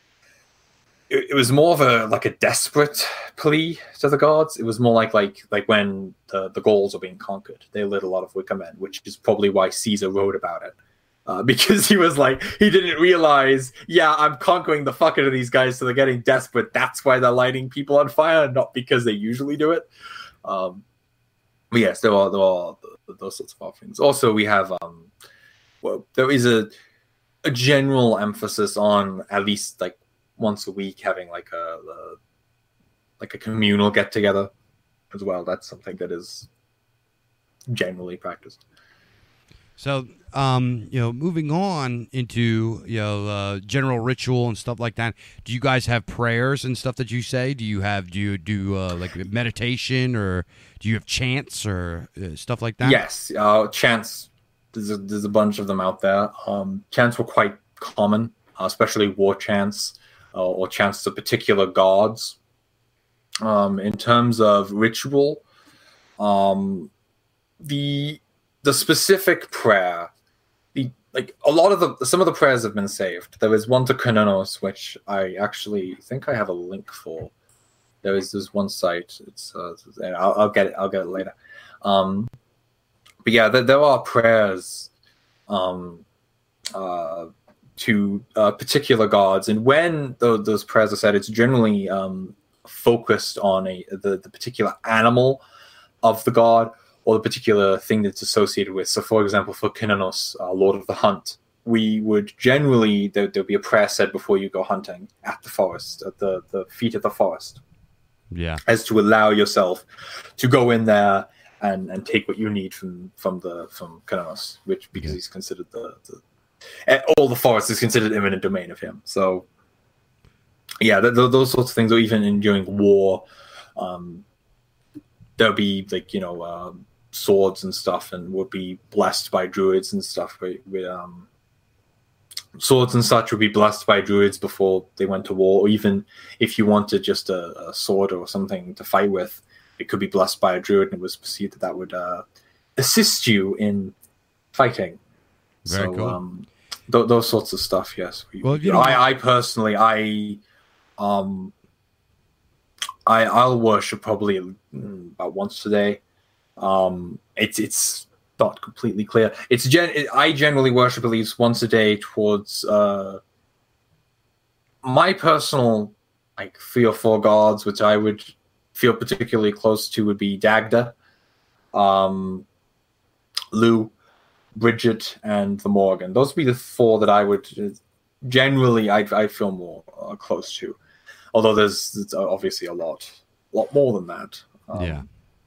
It was more of a like a desperate plea to the gods. It was more like like like when the, the Gauls are being conquered, they lit a lot of wicker men, which is probably why Caesar wrote about it, uh, because he was like he didn't realize, yeah, I'm conquering the fuck out of these guys, so they're getting desperate. That's why they're lighting people on fire, not because they usually do it. Um, but yes, there are there are those sorts of offerings. Also, we have um, well, there is a a general emphasis on at least like once a week having like a, a like a communal get together as well. That's something that is generally practiced. So, um, you know, moving on into, you know, uh, general ritual and stuff like that, do you guys have prayers and stuff that you say? Do you have, do you do uh, like meditation, or do you have chants or uh, stuff like that? Yes, uh, chants. There's a, there's a bunch of them out there. Um, chants were quite common, uh, especially war chants. Uh, or chants to particular gods. Um, in terms of ritual, um, the the specific prayer, the like a lot of the some of the prayers have been saved. There is one to Cernunnos, which I actually think I have a link for. There is this one site. It's uh, I'll, I'll get it. I'll get it later. Um, but yeah, there, there are prayers. Um, uh, to uh, particular gods, and when the, those prayers are said, it's generally um, focused on a the, the particular animal of the god or the particular thing that's associated with. So, for example, for Cernunnos, uh, Lord of the Hunt, we would generally there there'll be a prayer said before you go hunting at the forest, at the, the feet of the forest, yeah, as to allow yourself to go in there and, and take what you need from from the from Cernunnos, which because yeah. he's considered the, the all the forest is considered eminent domain of him. So, yeah, th- th- those sorts of things, or even in, during war, um, there'll be like you know uh, swords and stuff, and would be blessed by druids and stuff with, with um, swords and such would be blessed by druids before they went to war, or even if you wanted just a, a sword or something to fight with, it could be blessed by a druid, and it was perceived that that would uh, assist you in fighting. Very so, cool. Um, th- those sorts of stuff, yes. Well, you know, I, I personally, I, um, I, I'll worship probably about once a day. Um, it's it's not completely clear. It's gen. I generally worship at least once a day towards uh, my personal like three or four gods, which I would feel particularly close to would be Dagda, um, Lou, Bridget, and the Morgan. Those would be the four that I would generally I I feel more uh, close to. Although there's, there's obviously a lot, lot more than that. Um, yeah.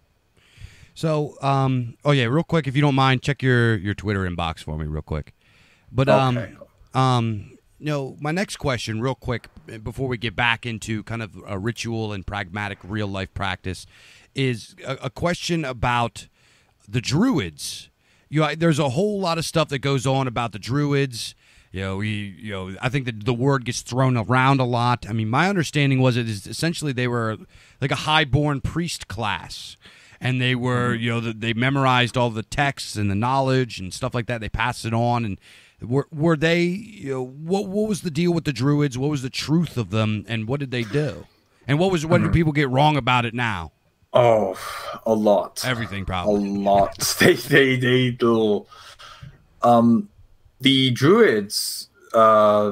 So, um, oh yeah, real quick, if you don't mind, check your, your Twitter inbox for me, real quick. But um, okay. um, you know, my next question, real quick, before we get back into kind of a ritual and pragmatic real life practice, is a, a question about the Druids. You know, there's a whole lot of stuff that goes on about the Druids. You know, we, you know, I think that the word gets thrown around a lot. I mean, my understanding was it is essentially they were like a high-born priest class, and they were, you know, they memorized all the texts and the knowledge and stuff like that. They passed it on, and were were they, you know, what what was the deal with the Druids? What was the truth of them, and what did they do? And what was what do people get wrong about it now? Oh, a lot. Everything, probably. A lot. they they they do. Um. The Druids, uh,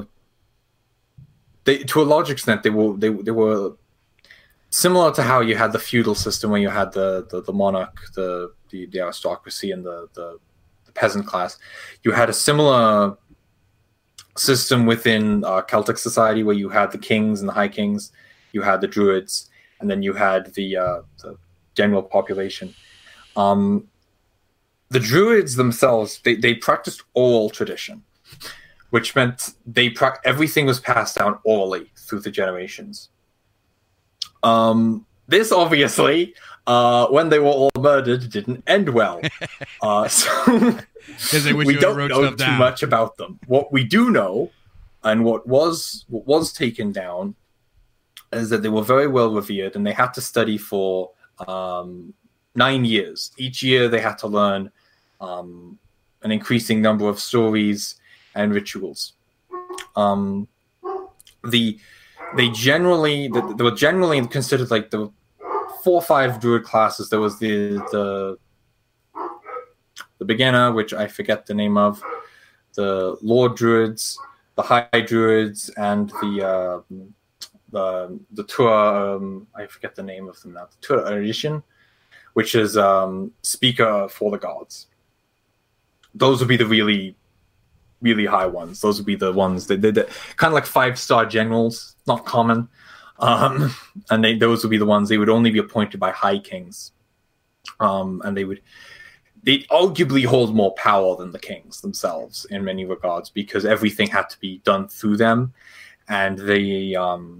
they to a large extent, they were they they were similar to how you had the feudal system, where you had the the, the monarch, the, the the aristocracy, and the, the the peasant class. You had a similar system within uh, Celtic society, where you had the kings and the high kings, you had the Druids, and then you had the uh, the general population. Um, The Druids themselves, they, they practiced oral tradition, which meant they pra- everything was passed down orally through the generations. Um, this obviously, uh, when they were all murdered, didn't end well. Uh, so they wish we you don't wrote know stuff too down. much about them. What we do know, and what was what was taken down, is that they were very well revered, and they had to study for um, nine years. Each year, they had to learn um, an increasing number of stories and rituals. Um, the they generally they were generally considered like the four or five druid classes. There was the the the beginner, which I forget the name of, the Lord Druids, the High Druids, and the uh, the the Tour. Um, I forget the name of them now. The Tour Edition, which is um, speaker for the gods. Those would be the really, really high ones. Those would be the ones that did kind of like five star generals, not common. Um, and they, those would be the ones they would only be appointed by high kings. Um, and they would, they arguably hold more power than the kings themselves in many regards, because everything had to be done through them. And they um,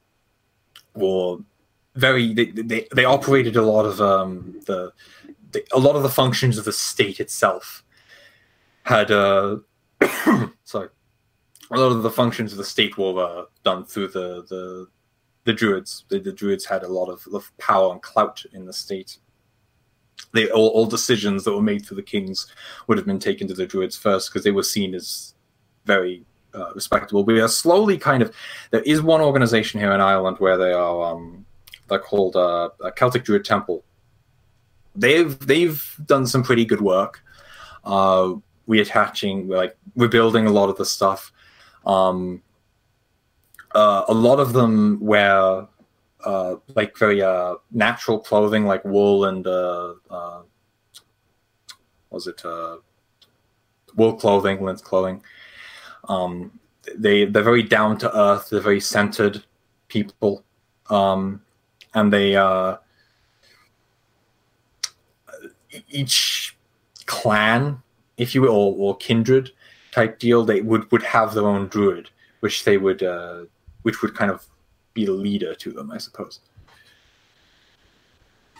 were very, they, they, they operated a lot of um, the, the, a lot of the functions of the state itself. Had uh, sorry, a lot of the functions of the state were uh, done through the the, the druids. The, the druids had a lot of, of power and clout in the state. They all, all decisions that were made through the kings would have been taken to the druids first, because they were seen as very uh, respectable. We are slowly kind of, there is one organization here in Ireland where they are um, they're called uh, a Celtic Druid Temple. They've they've done some pretty good work. Uh, reattaching, like rebuilding a lot of the stuff. Um, uh, a lot of them wear uh, like very uh, natural clothing, like wool and uh, uh, was it uh, wool clothing, lint clothing. Um, they they're very down to earth. They're very centered people, um, and they uh, each clan, if you will, or, or kindred type deal, they would, would have their own druid, which they would, uh, which would kind of be the leader to them, I suppose.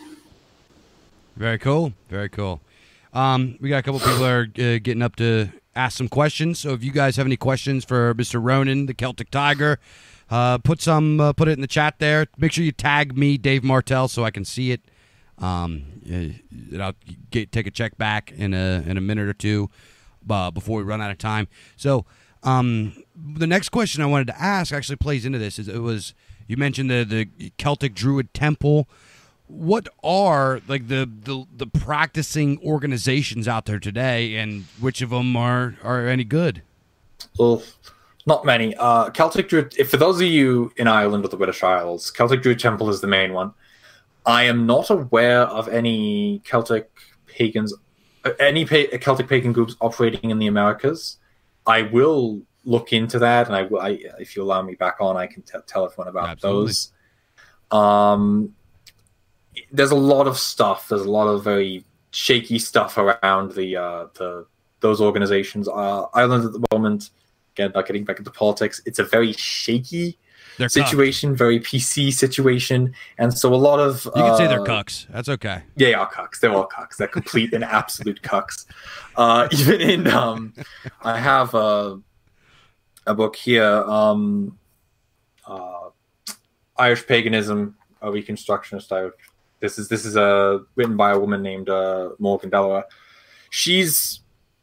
Very cool. Very cool. Um, we got a couple people that are uh, getting up to ask some questions. So if you guys have any questions for Mister Ronan, the Celtic Tiger, uh, put some, uh, put it in the chat there. Make sure you tag me, Dave Martell, so I can see it. Um, and I'll get, take a check back in a in a minute or two uh, before we run out of time. So um, the next question I wanted to ask actually plays into this. Is it was you mentioned the the Celtic Druid Temple. What are like the, the the practicing organizations out there today, and which of them are, are any good? Well, not many. Uh, Celtic Druid. If for those of you in Ireland or the British Isles, Celtic Druid Temple is the main one. I am not aware of any Celtic pagans, any pa- Celtic pagan groups operating in the Americas. I will look into that, and I, will, I if you allow me back on, I can t- tell everyone about Absolutely. those. Um. There's a lot of stuff. There's a lot of very shaky stuff around the uh, the those organizations. Uh, Ireland at the moment, again, not getting back into politics, it's a very shaky they're situation, cucked. very P C situation, and so a lot of you can uh, say they're cucks. That's okay. Yeah, they are cucks. They're all cucks. They're complete and absolute cucks. Uh, even in um, I have a a book here, um, uh, Irish Paganism, a Reconstructionist Irish. This is this is uh, written by a woman named uh, Morgan Delaware. She's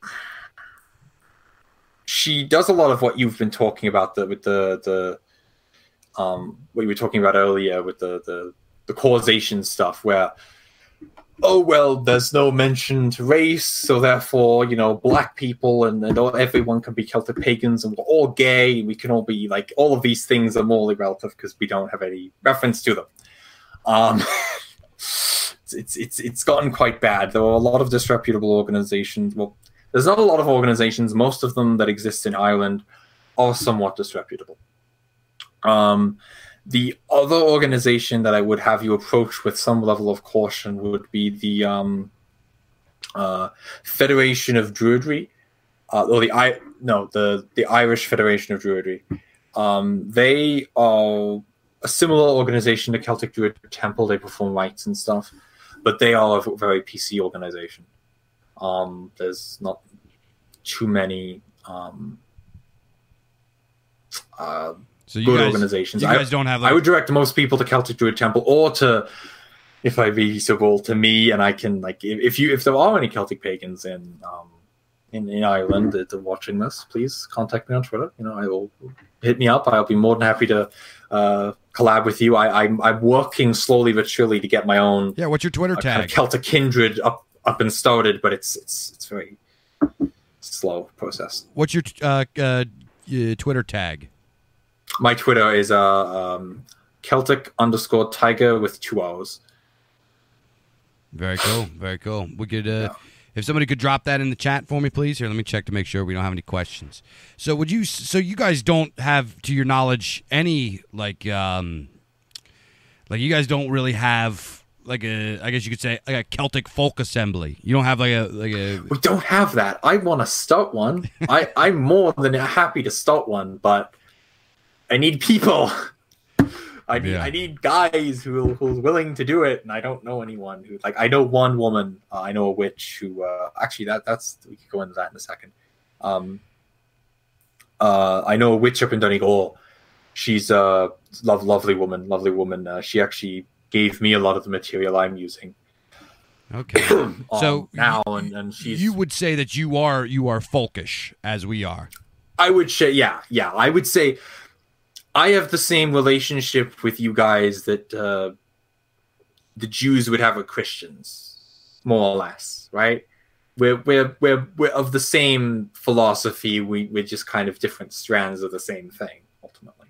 she does a lot of what you've been talking about the, with the the um, what you were talking about earlier with the, the the causation stuff. Where oh well, there's no mention to race, so therefore you know black people and, and everyone can be Celtic pagans, and we're all gay. We can all be like all of these things are morally relative because we don't have any reference to them. Um, It's it's it's gotten quite bad. There are a lot of disreputable organizations. Well, there's not a lot of organizations. Most of them that exist in Ireland are somewhat disreputable. Um, the other organization that I would have you approach with some level of caution would be the um, uh, Federation of Druidry, uh, or the I no the the Irish Federation of Druidry. Um, they are a similar organization to Celtic Druid Temple. They perform rites and stuff. But they are a very P C organization. Um, there's not too many um, uh, so you good guys, organizations. You guys I, don't have. Like... I would direct most people to Celtic Druid Temple, or to, if I be so bold, to me, and I can like if, if you if there are any Celtic pagans in um, in, in Ireland that are watching this, please contact me on Twitter. You know, I will hit me up. I'll be more than happy to. Uh, collab with you. I, I'm I'm working slowly but surely to get my own. Yeah, what's your Twitter uh, tag? Kind of Celtic kindred up up and started, but it's it's it's very slow process. What's your uh, uh, Twitter tag? My Twitter is uh, um, Celtic underscore Tiger with two O's. Very cool. Very cool. We could. Uh, yeah. If somebody could drop that in the chat for me, please. Here, let me check to make sure we don't have any questions. So, would you? So, you guys don't have, to your knowledge, any like, um, like you guys don't really have like a, I guess you could say, like a Celtic folk assembly. You don't have like a, like a. We don't have that. I want to start one. I I'm more than happy to start one, but I need people. I need yeah. I need guys who who's willing to do it, and I don't know anyone who like I know one woman. Uh, I know a witch who uh, actually that that's we could go into that in a second. Um, uh, I know a witch up in Donegal. She's a love, lovely woman, lovely woman. Uh, she actually gave me a lot of the material I'm using. Okay, um, so now you, and, and she's. You would say that you are you are folkish as we are. I would say, yeah, yeah. I would say. I have the same relationship with you guys that uh, the Jews would have with Christians, more or less, right? We're we're we're we're of the same philosophy. We we're just kind of different strands of the same thing, ultimately.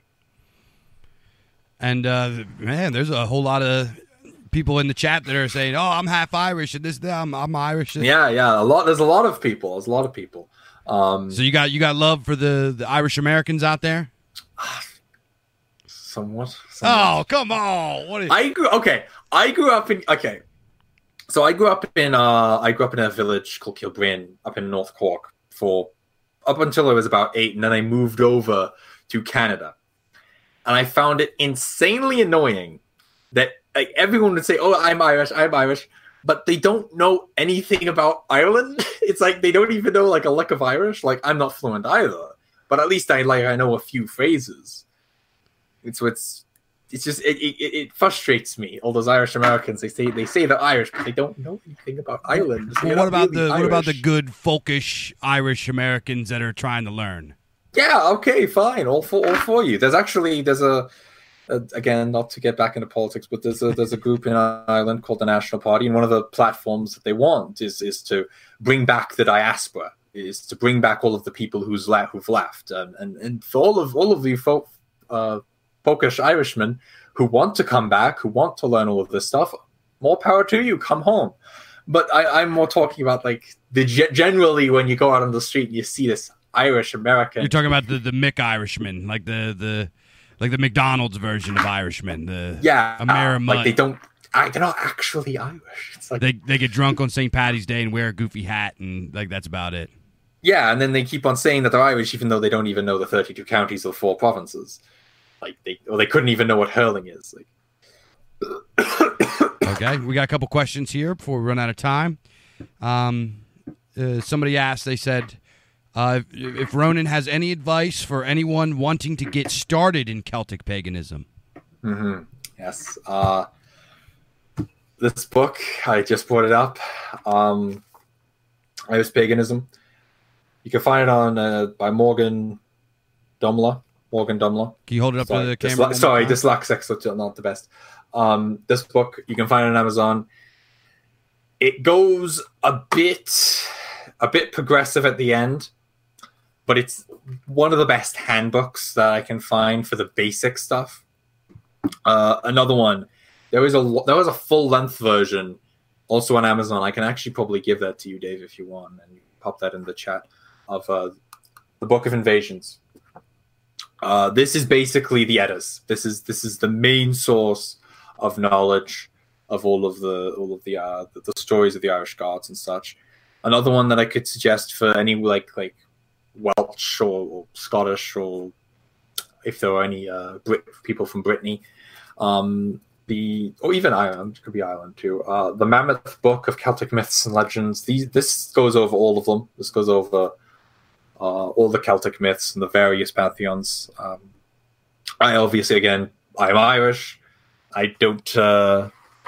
And uh, man, there's a whole lot of people in the chat that are saying, "Oh, I'm half Irish," and this, I'm I'm Irish. Yeah, yeah. A lot. There's a lot of people. There's a lot of people. Um, so you got you got love for the, the Irish Americans out there. Somewhat, somewhat. Oh, come on! What is- I grew okay. I grew up in okay. So I grew up in uh I grew up in a village called Kilbreen up in North Cork for up until I was about eight, and then I moved over to Canada, and I found it insanely annoying that like everyone would say, "Oh, I'm Irish, I'm Irish," but they don't know anything about Ireland. It's like they don't even know like a lick of Irish. Like I'm not fluent either, but at least I like I know a few phrases. It's what's it's just it, it it frustrates me. All those Irish Americans, they say they say they're Irish, but they don't know anything about Ireland. Well, what about really the Irish. What about the good folkish Irish Americans that are trying to learn? Yeah, okay, fine, all for all for you. There's actually there's a, a again not to get back into politics, but there's a there's a group in Ireland called the National Party, and one of the platforms that they want is is to bring back the diaspora, is to bring back all of the people who's left who've left, and and, and for all of all of the folk. Uh, folkish Irishmen who want to come back, who want to learn all of this stuff, more power to you, come home. But I, I'm more talking about like the generally when you go out on the street and you see this Irish American. You're talking about the, the Mick Irishman, like the, the like the McDonald's version of Irishman, the yeah, Amerimutt. Like they don't, I, they're not actually Irish. It's like they they get drunk on Saint Paddy's Day and wear a goofy hat, and like that's about it. Yeah, and then they keep on saying that they're Irish, even though they don't even know the thirty-two counties or four provinces. Like they, or they couldn't even know what hurling is. Like, okay, we got a couple questions here before we run out of time. Um, uh, somebody asked. They said, uh, if, if Ronan has any advice for anyone wanting to get started in Celtic paganism. Mm-hmm. Yes. Uh, this book, I just brought it up. Um, Irish Paganism. You can find it on uh, by Morgan Dumler. Morgan Dumler. Can you hold it up sorry, to the camera? Dysle- sorry, dyslexic, so not the best. Um, this book, you can find it on Amazon. It goes a bit, a bit progressive at the end, but it's one of the best handbooks that I can find for the basic stuff. Uh, another one, there was a there was a full length version, also on Amazon. I can actually probably give that to you, Dave, if you want, and you pop that in the chat of uh, the Book of Invasions. Uh, this is basically the Eddas. This is this is the main source of knowledge of all of the all of the uh, the, the stories of the Irish gods and such. Another one that I could suggest for any like like Welsh or, or Scottish, or if there are any uh, Brit people from Brittany, um, the or even Ireland, it could be Ireland too. Uh, the Mammoth Book of Celtic Myths and Legends. These this goes over all of them. This goes over. Uh, all the Celtic myths and the various pantheons. Um, I obviously, again, I'm Irish. I don't uh,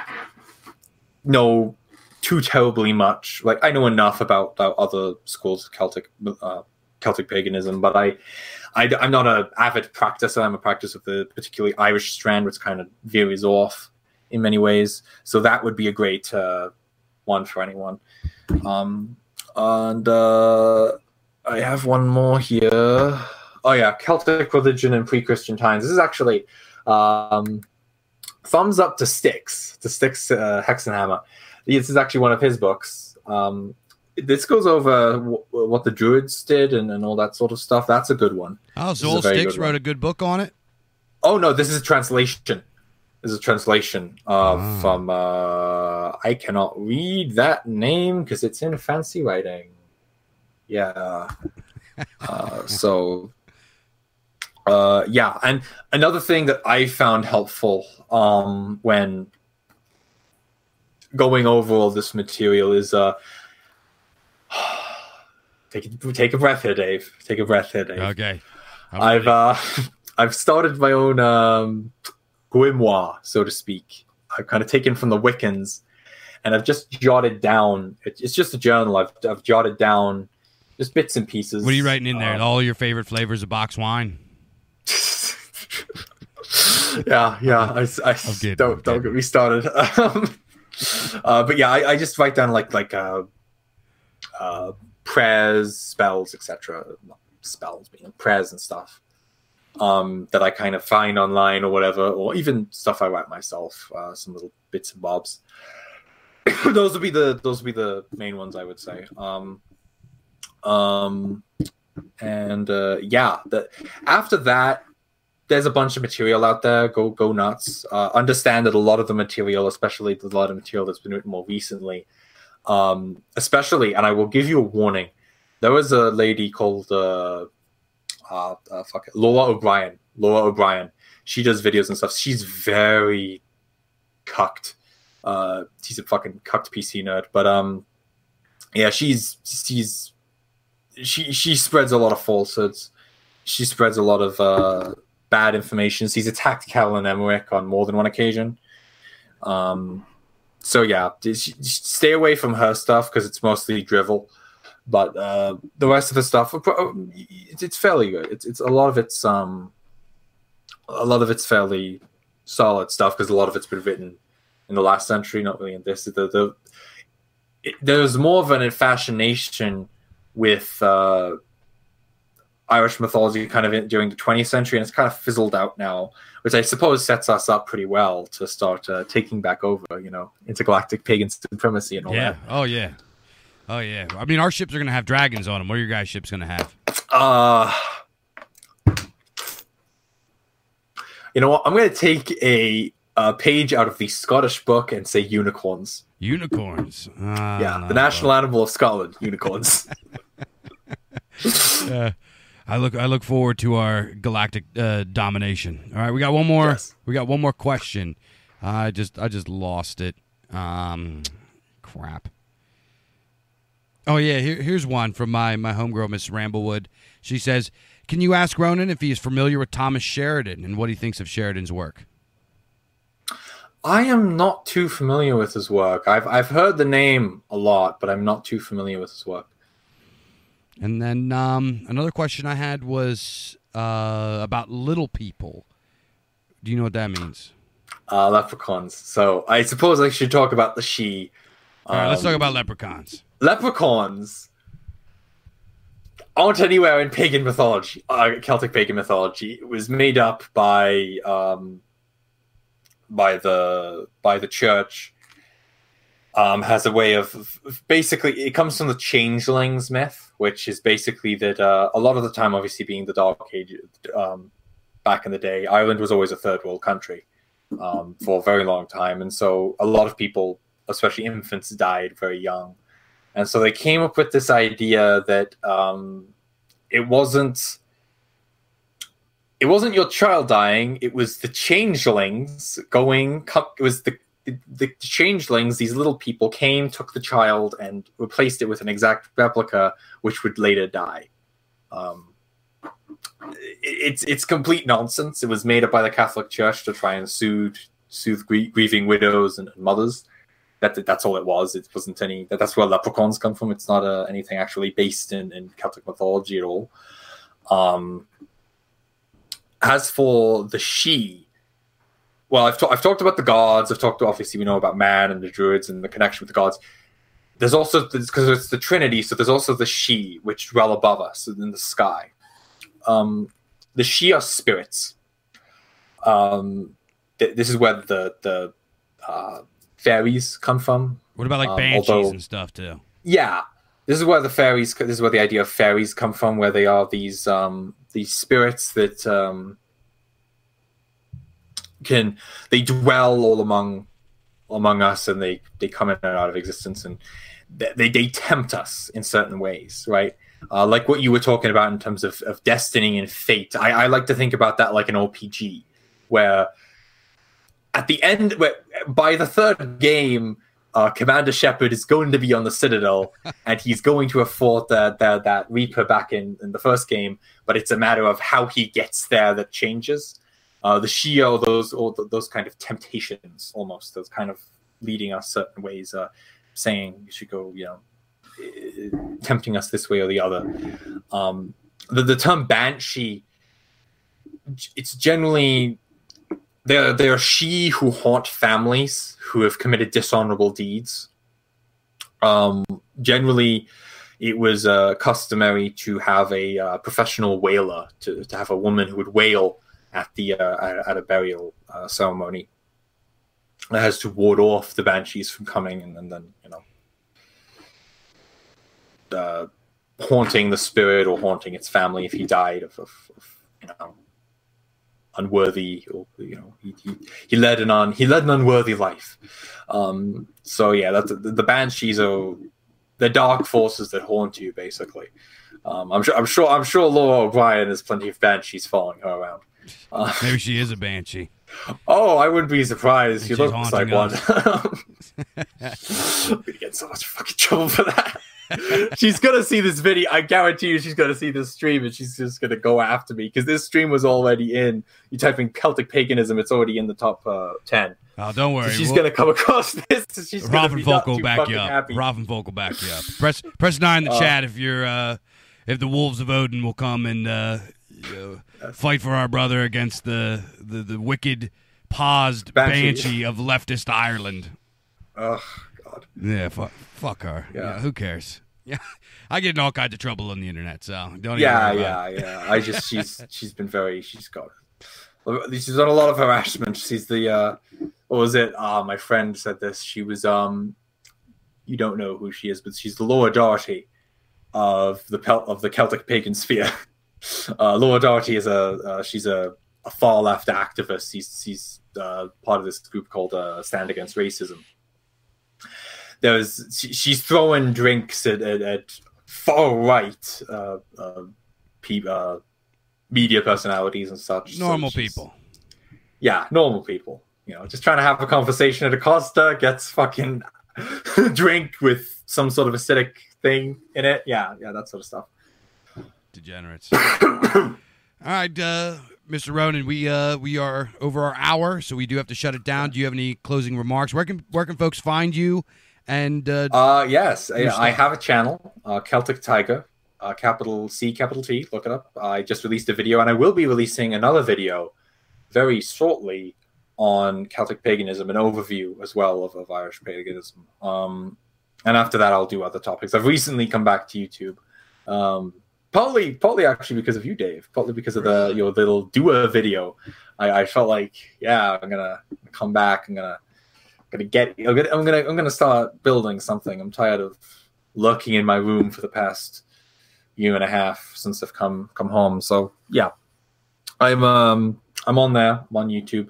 know too terribly much. Like I know enough about, about other schools of Celtic uh, Celtic paganism, but I, I I'm not an avid practicer. I'm a practicer of the particularly Irish strand, which kind of varies off in many ways. So that would be a great uh, one for anyone. Um, and uh, I have one more here. Oh yeah, Celtic religion in pre-Christian times. This is actually um, thumbs up to Styx, to Styx uh, Hexenhammer. This is actually one of his books. Um, this goes over w- what the Druids did and, and all that sort of stuff. That's a good one. Oh, so old Styx wrote one. a good book on it? Oh no, this is a translation. This is a translation uh, oh. from. Uh, I cannot read that name because it's in fancy writing. Yeah. Uh, so, uh, yeah. And another thing that I found helpful um, when going over all this material is uh, take take a breath here, Dave. Take a breath here, Dave. Okay. I'm I've uh, I've started my own um, grimoire, so to speak. I've kind of taken from the Wiccans, and I've just jotted down. It's just a journal. I've I've jotted down. Just bits and pieces. What are you writing in there? Um, All your favorite flavors of box wine? yeah, yeah. I, I good, don't don't get me started. Um, uh, but yeah, I, I just write down like like uh, uh, prayers, spells, et cetera. Spells, you know, prayers and stuff um, that I kind of find online or whatever, or even stuff I write myself. Uh, some little bits and bobs. those would be the those would be the main ones I would say. Um, Um, and uh, yeah, the, after that, there's a bunch of material out there. Go go nuts. Uh, understand that a lot of the material, especially a lot of material that's been written more recently, um, especially, and I will give you a warning. There was a lady called uh, uh, uh, fuck it, Laura O'Brien. Laura O'Brien. She does videos and stuff. She's very cucked. Uh, he's a fucking cucked P C nerd, but um, yeah, she's she's she she spreads a lot of falsehoods. She spreads a lot of uh, bad information. She's attacked Catelyn Emmerich on more than one occasion. Um, so yeah, just stay away from her stuff because it's mostly drivel. But uh, the rest of the stuff, it's fairly good. It's it's a lot of it's um, a lot of it's fairly solid stuff because a lot of it's been written in the last century, not really in this. The the it, there's more of an fascination with uh, Irish mythology kind of in, during the twentieth century, and it's kind of fizzled out now, which I suppose sets us up pretty well to start uh, taking back over, you know, intergalactic pagan supremacy and all yeah. that. Oh yeah. Oh yeah. I mean, our ships are gonna have dragons on them. What are your guys' ships gonna have? Uh, you know what? I'm gonna take a, a page out of the Scottish book and say unicorns. Unicorns. Uh, yeah, the national animal of Scotland, unicorns. uh, I look I look forward to our galactic uh, domination. All right, we got one more. Yes. We got one more question. I just I just lost it. Um, crap. Oh yeah, here, here's one from my my homegirl, Miss Ramblewood. She says, "Can you ask Ronan if he is familiar with Thomas Sheridan and what he thinks of Sheridan's work?" I am not too familiar with his work. I've I've heard the name a lot, but I'm not too familiar with his work. And then um, another question I had was uh, about little people. Do you know what that means? Uh, leprechauns. So I suppose I should talk about the she. All right, um, let's talk about leprechauns. Leprechauns aren't anywhere in pagan mythology, uh, Celtic pagan mythology. It was made up by um, by the by the church. Um, has a way of, of basically it comes from the changelings myth, which is basically that uh, a lot of the time, obviously being the Dark Age, um, back in the day, Ireland was always a third world country um, for a very long time, and so a lot of people, especially infants, died very young. And so they came up with this idea that um, it wasn't it wasn't your child dying; it was the changelings going. It was the, the the changelings. These little people came, took the child, and replaced it with an exact replica, which would later die. Um, it, it's it's complete nonsense. It was made up by the Catholic Church to try and soothe soothe grie- grieving widows and, and mothers. That that's all it was. It wasn't any. That, that's where leprechauns come from. It's not uh, anything actually based in, in Celtic mythology at all. Um, as for the she, well, I've ta- I've talked about the gods. I've talked obviously we know about man and the druids and the connection with the gods. There's also because it's the Trinity, so there's also the she which dwell above us in the sky. Um, the she are spirits. Um, th- this is where the the uh, fairies come from. What about like um, banshees although, and stuff too? Yeah, this is where the fairies. This is where the idea of fairies come from, where they are these um, these spirits that um, can they dwell all among among us, and they they come in and out of existence, and they they tempt us in certain ways, right? Uh, like what you were talking about in terms of, of destiny and fate. I, I like to think about that like an O P G, where at the end, by the third game, uh, Commander Shepard is going to be on the Citadel, and he's going to have fought that that, that Reaper back in, in the first game. But it's a matter of how he gets there that changes. Uh, the Shio, those or those kind of temptations, almost those kind of leading us certain ways, uh, saying you should go, you know, tempting us this way or the other. Um, the the term Banshee, it's generally. There, there are she who haunt families who have committed dishonorable deeds. Um, generally, it was uh, customary to have a uh, professional wailer, to, to have a woman who would wail at the uh, at, at a burial uh, ceremony. That has to ward off the banshees from coming and, and then, you know, uh, haunting the spirit or haunting its family if he died of, of, of you know. unworthy, or you know, he, he he led an on he led an unworthy life. Um, so yeah, that's the, the banshees are the dark forces that haunt you, basically. Um, I'm sure I'm sure I'm sure Laura O'Brien has plenty of banshees following her around. Uh, Maybe she is a banshee. Oh, I wouldn't be surprised. She She's looks like haunting one. us. I'm gonna get so much fucking trouble for that. She's gonna see this video. I guarantee you, she's gonna see this stream, and she's just gonna go after me because this stream was already in. You type in Celtic paganism, it's already in the top uh, ten. Oh, don't worry. So she's we'll, gonna come across this. So she's gonna Robin be Folk not will too back fucking you up. happy. Robin Folk will back you up. Press press nine in the Uh, chat if you're uh, if the Wolves of Odin will come and uh, you know, fight for our brother against the the, the wicked paused Banshee. banshee of leftist Ireland. Oh God. Yeah, fuck, fuck her. Yeah. Yeah. Who cares? Yeah, I get in all kinds of trouble on the internet, so don't. Even Yeah, worry yeah, about it. yeah. I just she's she's been very she's got she's done a lot of harassment. She's the uh what was it? Ah, my friend said this. She was um you don't know who she is, but she's the Laura Doherty of the Pel- of the Celtic pagan sphere. Uh, Laura Doherty is a uh, she's a, a far left activist. She's she's uh, part of this group called uh, Stand Against Racism. There's she, she's throwing drinks at, at, at far right uh, uh, pe- uh, media personalities and such. Normal So she's- people. Yeah, normal people. You know, just trying to have a conversation at Acosta, gets fucking drink with some sort of acidic thing in it. Yeah, yeah, that sort of stuff. Degenerates. All right, uh, Mister Ronan, we uh, we are over our hour, so we do have to shut it down. Do you have any closing remarks? Where can where can folks find you? And uh, Uh, yes, I, Your I stuff. have a channel, uh, Celtic Tiger, uh, capital C, capital T. Look it up. I just released a video, and I will be releasing another video very shortly on Celtic paganism, an overview as well of, of Irish paganism. Um, and after that, I'll do other topics. I've recently come back to YouTube, um, partly, partly actually because of you, Dave. Partly because of the your little do-a video. I, I felt like, yeah, I'm gonna come back. I'm gonna. Gonna get. I'm gonna. I'm gonna. I'm gonna start building something. I'm tired of lurking in my room for the past year and a half since I've come come home. So yeah, I'm. Um. I'm on there. I'm on YouTube.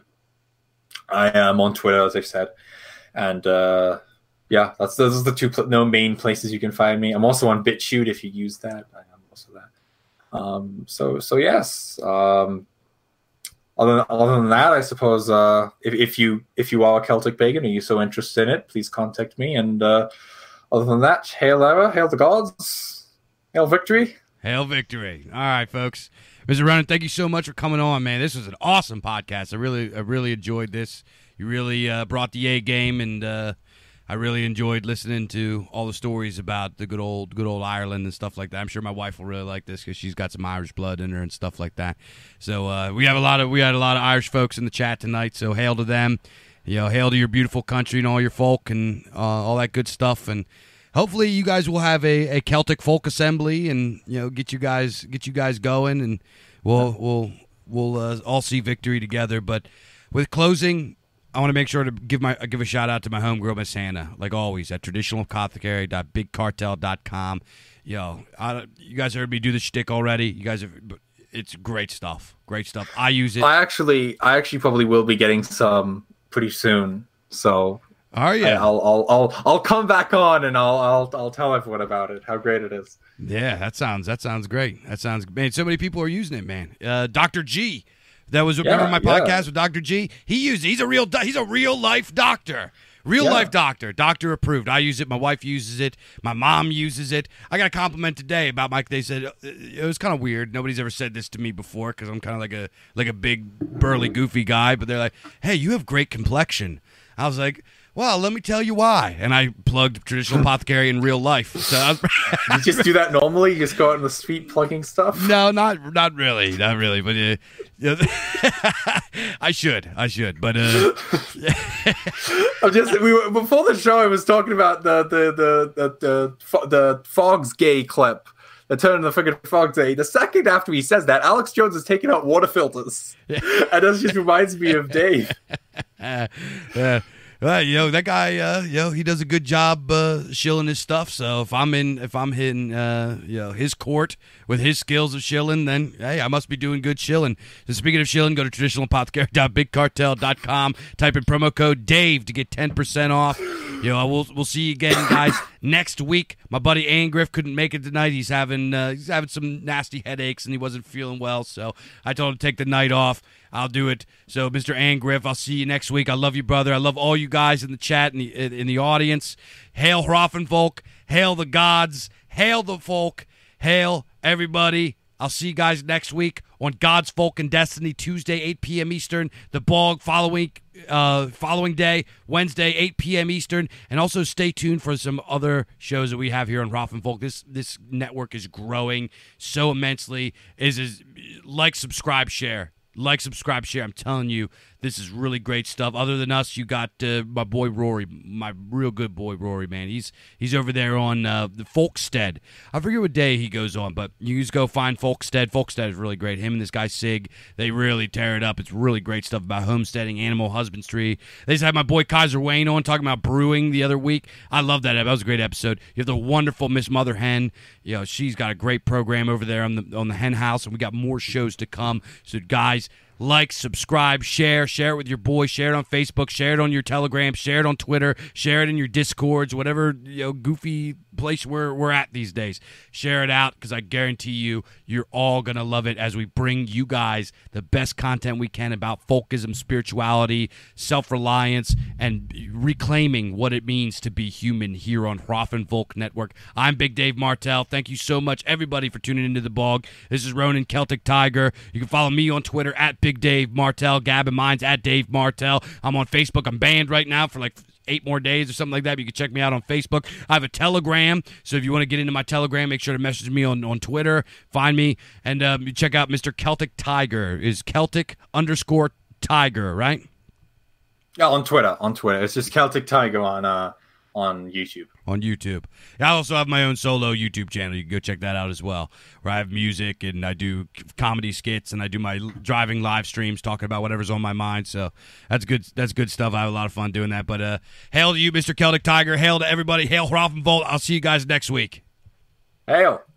I am on Twitter, as I've said, and uh, yeah, that's those are the two pl- no main places you can find me. I'm also on BitChute if you use that. I am also that. Um. So so yes. Um. Other, other than that, I suppose uh, if, if you if you are a Celtic pagan or you're so interested in it, please contact me. And uh, other than that, hail Era, hail the gods, hail victory. hail victory! All right, folks. Mister Ronan, thank you so much for coming on, man. This was an awesome podcast. I really, I really enjoyed this. You really uh, brought the A game, and uh, I really enjoyed listening to all the stories about the good old, good old Ireland and stuff like that. I'm sure my wife will really like this because she's got some Irish blood in her and stuff like that. So uh, we have a lot of, we had a lot of Irish folks in the chat tonight. So hail to them, you know, hail to your beautiful country and all your folk and uh, all that good stuff. And hopefully you guys will have a, a Celtic folk assembly and, you know, get you guys, get you guys going, and we'll, we'll, we'll uh, all see victory together. But with closing, I want to make sure to give my give a shout out to my homegirl, Miss Hannah, like always, at traditional apothecary dot big cartel dot com. Yo, I, you guys heard me do the shtick already. You guys have, it's great stuff. Great stuff. I use it. I actually, I actually probably will be getting some pretty soon. So Oh yeah, I, I'll, I'll, I'll, I'll come back on and I'll, I'll, I'll tell everyone about it. How great it is. yeah. That sounds that sounds great. That sounds man. So many people are using it, man. Uh, Doctor G. That was remember Yeah, my yeah. podcast with Doctor G. He used he's a real do- he's a real life doctor, real Yeah. life doctor, doctor approved. I use it. My wife uses it. My mom uses it. I got a compliment today about Mike. They said uh, it was kind of weird. Nobody's ever said this to me before because I'm kind of like a like a big burly goofy guy. But they're like, "Hey, you have great complexion." I was like, well, let me tell you why. And I plugged traditional apothecary in real life. So I was, You just do that normally? You just go out in the street plugging stuff? no, not not really, not really. But uh, yeah, I should, I should. But uh, I'm just we were before the show. I was talking about the the the the the, the, the Fogs gay clip. The turn of the friggin' Fogs gay. The second after he says that, Alex Jones is taking out water filters, and that just reminds me of Dave. uh, uh, well, you know that guy. Uh, you know he does a good job uh, shilling his stuff. So if I'm in, if I'm hitting, uh, you know, his court with his skills of shilling, then hey, I must be doing good shilling. So speaking of shilling, go to traditional apothecary dot big cartel dot com. Type in promo code Dave to get ten percent off. You know, we'll we'll see you again, guys, next week. My buddy Angriff couldn't make it tonight. He's having uh, he's having some nasty headaches and he wasn't feeling well, so I told him to take the night off. I'll do it. So, Mister Angriff, I'll see you next week. I love you, brother. I love all you guys in the chat and the, in the audience. Hail Hrafnfolk. Hail the gods. Hail the folk. Hail everybody. I'll see you guys next week on God's Folk and Destiny, Tuesday, eight p.m. Eastern. The Bog following uh, following day, Wednesday, eight p.m. Eastern. And also stay tuned for some other shows that we have here on Hrafnfolk. This this network is growing so immensely. Is is like, subscribe, share. Like, subscribe, share. I'm telling you, this is really great stuff. Other than us, you got uh, my boy Rory, my real good boy Rory, man. He's he's over there on uh, the Folkstead. I forget what day he goes on, but you just go find Folkstead. Folkstead is really great. Him and this guy Sig, they really tear it up. It's really great stuff about homesteading, animal husbandry. They just had my boy Kaiser Wayne on talking about brewing the other week. I love that. That was a great episode. You have the wonderful Miss Mother Hen. You know, she's got a great program over there on the on the Hen House, and we got more shows to come. So, guys, like, subscribe, share, share it with your boy, share it on Facebook, share it on your Telegram, share it on Twitter, share it in your Discords, whatever, you know, goofy place where we're at these days. Share it out, because I guarantee you, you're all going to love it as we bring you guys the best content we can about folkism, spirituality, self-reliance, and reclaiming what it means to be human here on Hrafnfolk Network. I'm Big Dave Martell. Thank you so much, everybody, for tuning into The Bog. This is Ronan Celtic Tiger. You can follow me on Twitter at Big Dave Martell. Gab and mine's at Dave Martell. I'm on Facebook. I'm banned right now for like eight more days or something like that. But you can check me out on Facebook. I have a Telegram, so if you want to get into my Telegram, make sure to message me on, on Twitter. Find me, and um, you check out Mister Celtic Tiger. Is Celtic underscore Tiger, right? Yeah, on Twitter. On Twitter. It's just Celtic Tiger on uh on YouTube. On YouTube. I also have my own solo YouTube channel. You can go check that out as well, where I have music and I do comedy skits and I do my driving live streams talking about whatever's on my mind. So that's good. That's good stuff. I have a lot of fun doing that. But uh, hail to you, Mister Celtic Tiger. Hail to everybody. Hail Hrafnfolk. I'll see you guys next week. Hail.